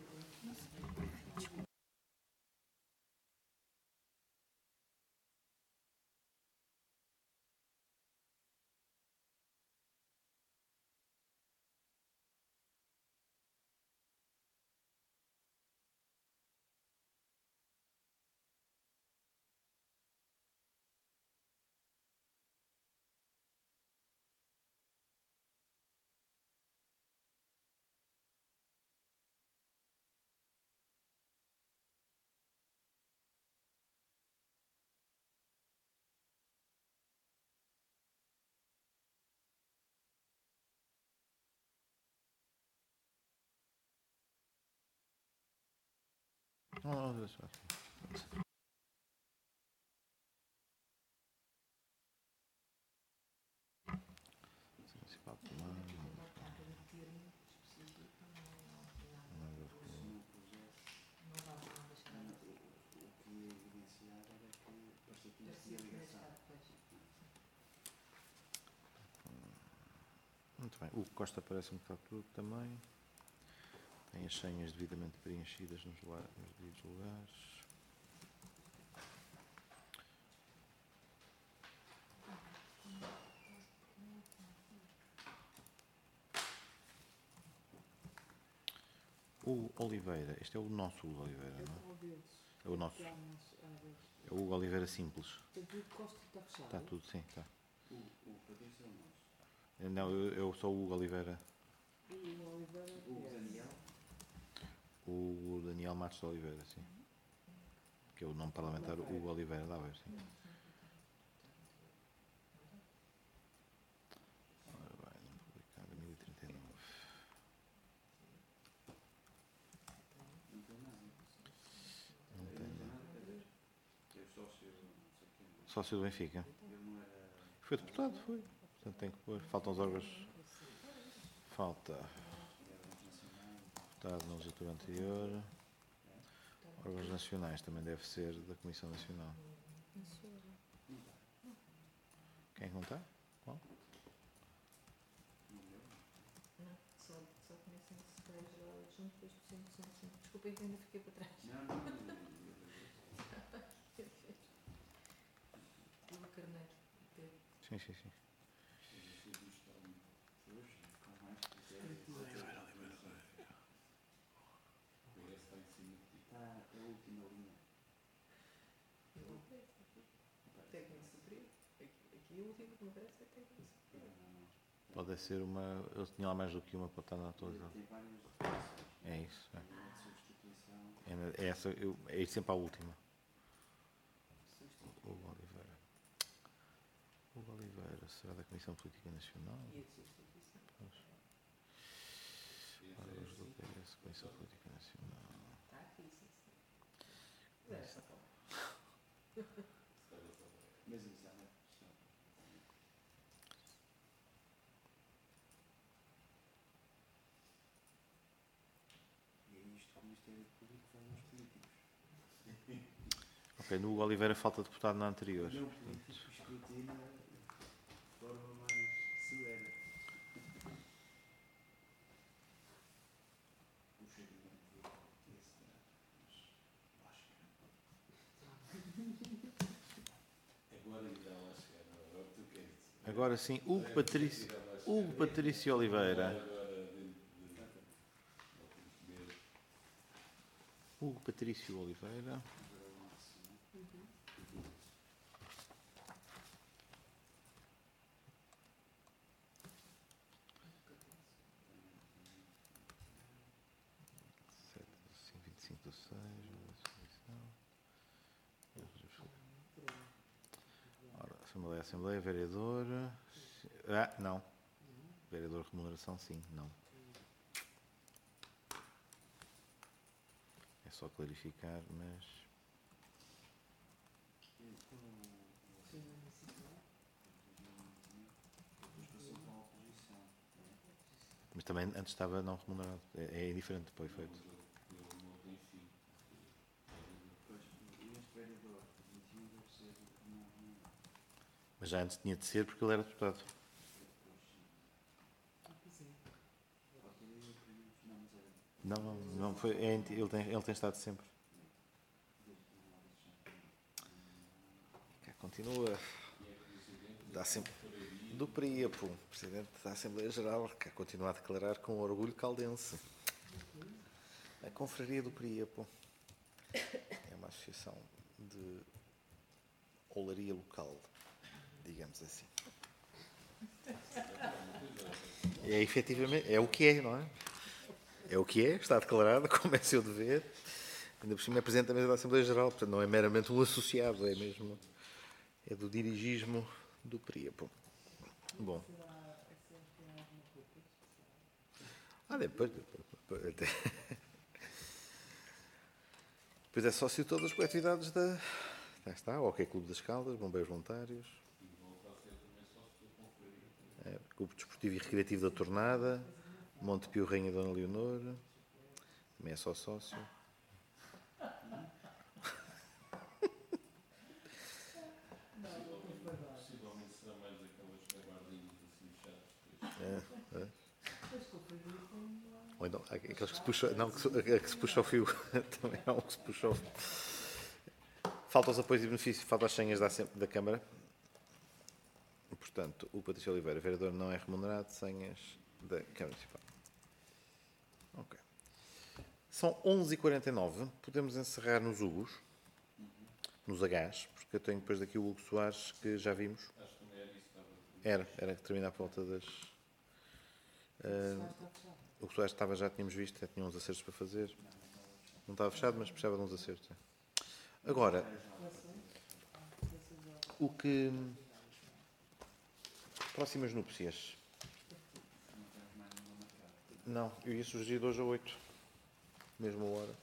Não, não, deixa eu. Principal de Tomar. O que ia evidenciar era que parecia que não tinha ligação. Muito bem. O Costa parece-me que está tudo também. Tem as senhas devidamente preenchidas nos, lugar, nos devidos lugares. O Oliveira, este é o nosso Hugo Oliveira, não é? É o nosso. É o Hugo Oliveira simples. Está tudo, sim, está. O, o Patrício é o nosso. Não, eu, eu sou o Hugo Oliveira. O Daniel. O Daniel Matos de Oliveira, sim. Que é o nome parlamentar Hugo Oliveira de Aveiro, sim. Ora bem, não publicado, mil e trinta e nove. Não tem nada. Não tem Não tem nada. nada, quer dizer. É sócio, não sei quem. Sócio do Benfica. Ele não era. Foi deputado, foi. Portanto, tem que pôr. Faltam os órgãos. Falta. Deputado na legislatura anterior. Órgãos nacionais também deve ser da Comissão Nacional. Quem é que não está? Qual? Só, só conhecem o secretário-geral adjunto, depois por cento, cento, cento. Desculpem que ainda fiquei para trás. Não, não, não. Lula Carneiro. Sim, sim, sim. Com mais critérios. Está a última linha. Técnico superior. Aqui, aqui o último que me parece é técnico superior. Pode ser uma. Eu tinha lá mais do que uma para estar na atualização. Tem várias referências. É isso. É, De substituição. é, na- é essa. Eu, é ir sempre à última. Hugo Oliveira. Hugo Oliveira, será da Comissão Política Nacional? E a de substituição. Órgãos do P S, Comissão Política Nacional. Está aqui, sim, sim. Mas era só para Mas isso é uma questão. E é isto que o Ministério Público faz aos políticos. Ok, no Hugo Oliveira falta deputado na anterior. Não, político escrutina de forma mais severa. O cheiramento desse mas acho que Agora ainda lá chegar, não é o que tu queres. Agora sim, Hugo Patrício, Hugo Patrício Oliveira. Agora, dentro de ao primeiro, Hugo Patrício Oliveira. vinte e cinco de seis. Ora, Assembleia, Assembleia, Vereador. Ah, não. Vereador Remuneração, sim, não. É só clarificar, mas. Mas também antes estava não remunerado. É, é indiferente depois feito. ele não tem fim. Pois, este vereador vinte e um deve ser não, não, Mas já antes tinha de ser porque ele era deputado. Não, não, não foi. É, ele, tem, ele tem estado sempre. Cá continua. Dá sempre. Do Príapo, Presidente da Assembleia Geral, que continua a declarar com orgulho caldense. A Confraria do Príapo é uma associação de olaria local, digamos assim. É efetivamente, é o que é, não é? É o que é, está declarado, como é seu dever. Ainda por cima é Presidente da Mesa da Assembleia Geral, portanto não é meramente um associado, é mesmo, é do dirigismo do Príapo. Bom. Ah, depois, depois, depois, depois é sócio de todas as coletividades da... Já está, o Hockey Clube das Caldas, Bombeiros Voluntários, é, Clube Desportivo e Recreativo da Tornada, Monte Pio Rainha Dona Leonor, também é só sócio. Possivelmente será mais aquelas guardinhas assim chatas. Ou então, aqueles que se puxam, não, que se, a que se puxa o fio, também há um que se puxa o fio. Falta os apoios e benefícios, falta as senhas da, Assem- da Câmara. Portanto, o Patrício Oliveira, vereador, não é remunerado, senhas da Câmara Municipal. Ok. São onze e quarenta e nove, podemos encerrar nos Hugos, nos Hs, porque eu tenho depois daqui o Hugo Soares, que já vimos. Acho que também era isso que estava a dizer. Era, era que termina por volta das... Uh, o Soares estava, já tínhamos visto, já tinha uns acertos para fazer. Não estava fechado, mas precisava de uns acertos. É. Agora, o que... Próximas núpcias. Não, eu ia sugerir de hoje a oito. Mesma hora.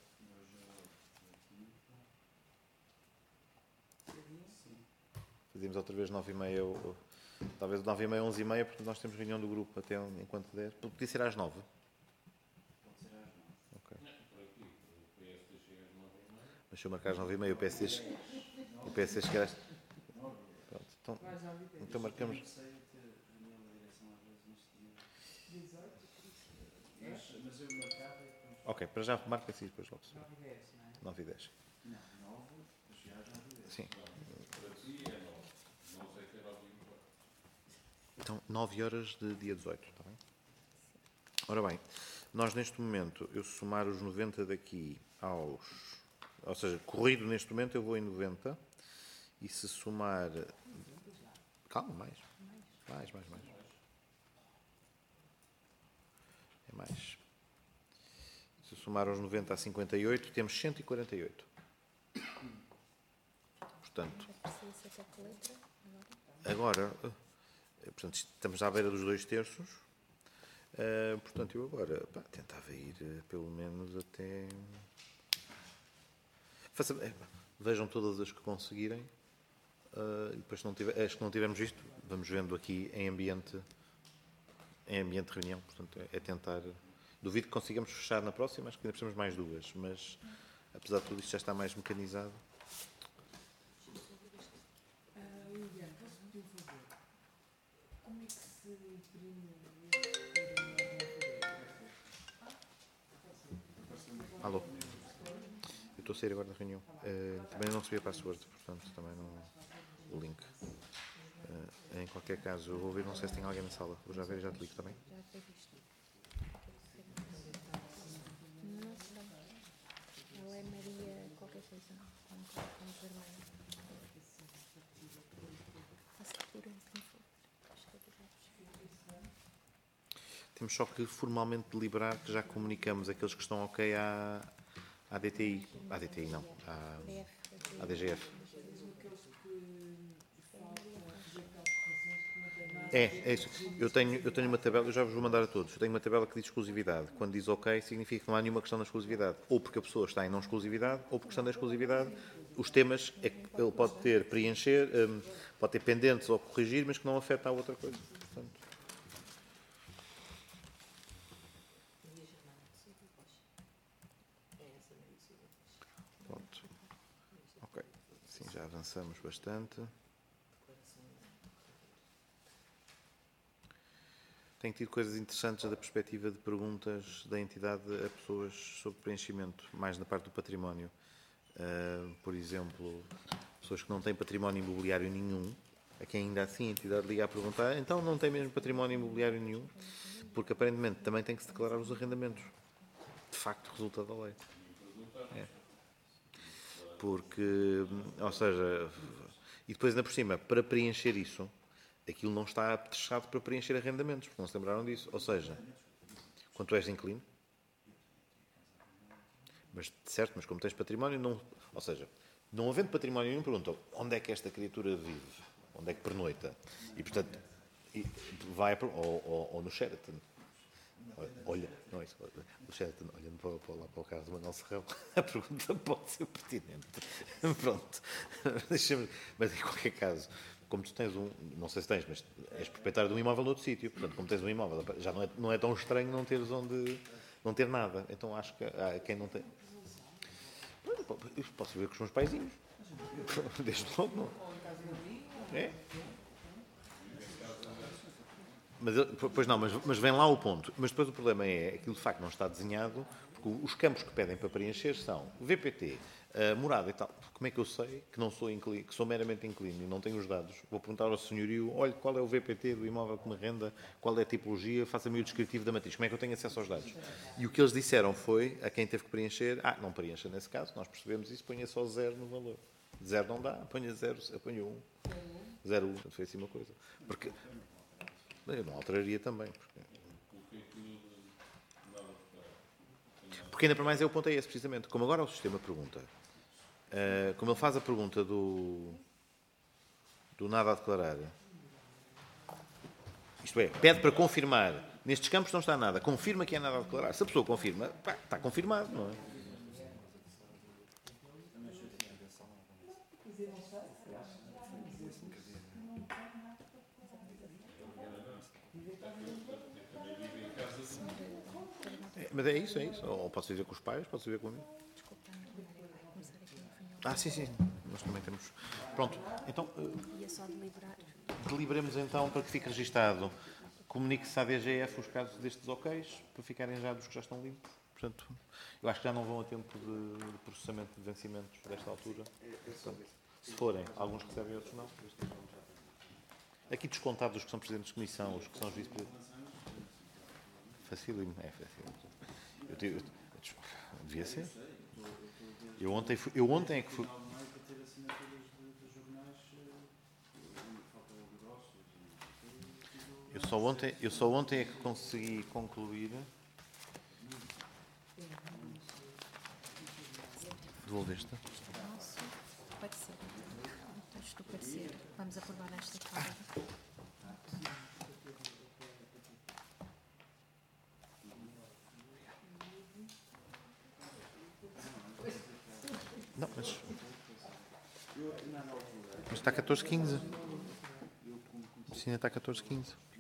Fazíamos outra vez nove e meia, ou, ou, talvez nove e meia, onze e meia, porque nós temos reunião do grupo até enquanto der. Podia ser às nove. Pode ser às nove. Ok. Por aqui, o P S D chega às nove e meia. Mas se eu marcar às nove e meia, o P S D, che- o P S D chegar às... Pronto, então, então marcamos... Eu sei ter reunião da direção às vezes neste dia. Mas, mas eu marcava e depois. Ok, para já marca assim depois logo se vê. nove e dez, não é? nove e dez. Não, nove, para chegar às nove e dez. Sim. Para ti é nove. Não sei que é nove e um quarto. Então, nove horas de dia dezoito, está bem? Ora bem, nós neste momento, eu somar os noventa daqui aos... Ou seja, corrido neste momento eu vou em noventa. E se somar... Calma, mais. Mais, mais, mais. É mais. Se somar os noventa a cinquenta e oito, temos cento e quarenta e oito. Portanto, Precisa ser até que letra agora? agora, eh, portanto, estamos à beira dos dois terços. Eh, portanto, eu agora pá, tentava ir eh, pelo menos até... Faça, eh, pá, vejam todas as que conseguirem. Uh, e depois, se não tiver, as que não tivermos visto, vamos vendo aqui em ambiente, em ambiente de reunião. Portanto, é, é tentar. Duvido que consigamos fechar na próxima, acho que ainda precisamos mais duas, mas apesar de tudo isto já está mais mecanizado. Liliana, posso pedir um favor? Como é que se imprime este Alô? Eu estou a sair agora da reunião. Uh, também não recebi a password, portanto, também não. O link. Uh, em qualquer caso, eu vou ver, não sei se tem alguém na sala. Vou já ver e já te ligo, está bem? Já foi visto. Não sei. Ela é Maria qualquer coisa. Não colocamos vermelho. Faço captura, por favor. Acho que é verdade. Temos só que formalmente deliberar que já comunicamos aqueles que estão ok à, à D T I. À D T I não, à, à D G F. É, é isso. Eu tenho, eu tenho uma tabela, eu já vos vou mandar a todos. Eu tenho uma tabela que diz exclusividade. Quando diz ok, significa que não há nenhuma questão da exclusividade. Ou porque a pessoa está em não exclusividade, ou por questão da exclusividade. Os temas é que ele pode ter preencher, um, pode ter pendentes ou corrigir, mas que não afeta a outra coisa. Portanto, pronto. Ok. Sim, já avançamos bastante. Tenho tido coisas interessantes da perspectiva de perguntas da entidade a pessoas sobre preenchimento, mais na parte do património. Uh, por exemplo, pessoas que não têm património imobiliário nenhum, a quem ainda assim a entidade liga a perguntar, então não tem mesmo património imobiliário nenhum, porque aparentemente também tem que se declarar os arrendamentos. De facto, resulta da lei. É. Porque, ou seja, e depois ainda por cima, para preencher isso, aquilo não está apetrechado para preencher arrendamentos, porque não se lembraram disso. Ou seja, quando tu és inquilino, mas certo, mas como tens património, não, ou seja, não havendo património nenhum, perguntam onde é que esta criatura vive, onde é que pernoita, e portanto e vai ou, ou, ou no Sheraton. Olha, não é isso, o Sheraton, olhando para, para, lá, para o carro do Manuel Serrão, a pergunta pode ser pertinente. Pronto, deixa-me, mas em qualquer caso, como tu tens um, não sei se tens, mas és proprietário de um imóvel noutro sítio, portanto, como tens um imóvel, já não é, não é tão estranho não teres onde, não ter nada. Então acho que há quem não tem. Eu posso ver com os meus paizinhos. Desde logo, não. É? Mas, ele- pois não, mas, mas vem lá o ponto. Mas depois o problema é, aquilo de facto não está desenhado, porque os campos que pedem para preencher são V P T, a morada e tal. Como é que eu sei que não sou inclino, que sou meramente inclino e não tenho os dados? Vou perguntar ao senhorio, olha, qual é o V P T do imóvel que me renda, qual é a tipologia, faça-me o descritivo da matriz. Como é que eu tenho acesso aos dados? E o que eles disseram foi, a quem teve que preencher, ah, não preencha nesse caso, nós percebemos isso, ponha só zero no valor. Zero não dá, ponha zero, eu ponho um. Zero, um, foi assim uma coisa. Porque eu não alteraria também. Porque, porque ainda para mais é o ponto é esse, precisamente. Como agora o sistema pergunta, uh, como ele faz a pergunta do, do nada a declarar, isto é, pede para confirmar, nestes campos não está nada, confirma que é nada a declarar. Se a pessoa confirma, pá, está confirmado, não é? Mas é isso, é isso. Ou posso viver com os pais, posso viver comigo. Desculpa, começar aqui uma reunião. Ah, sim, sim. Nós também temos. Pronto. Então, uh, Ia só deliberar. deliberemos então para que fique registado. Comunique-se à D G F os casos destes ok's, para ficarem já dos que já estão limpos. Portanto, eu acho que já não vão a tempo de, de processamento de vencimentos desta altura. Portanto, se forem, alguns recebem, outros não. Aqui descontados os que são presidentes de comissão, os que são os vice-presidentes. Facílimo, é facílimo. Eu, tive, eu, devia ser. Eu ontem, fui, eu ontem é que fui. Eu só ontem, eu só ontem é que consegui concluir. Devolveste? Nosso parecer. O texto do parecer. Vamos aprovar nesta tarde. Não, mas. Mas está catorze quinze. Sim, está catorze quinze.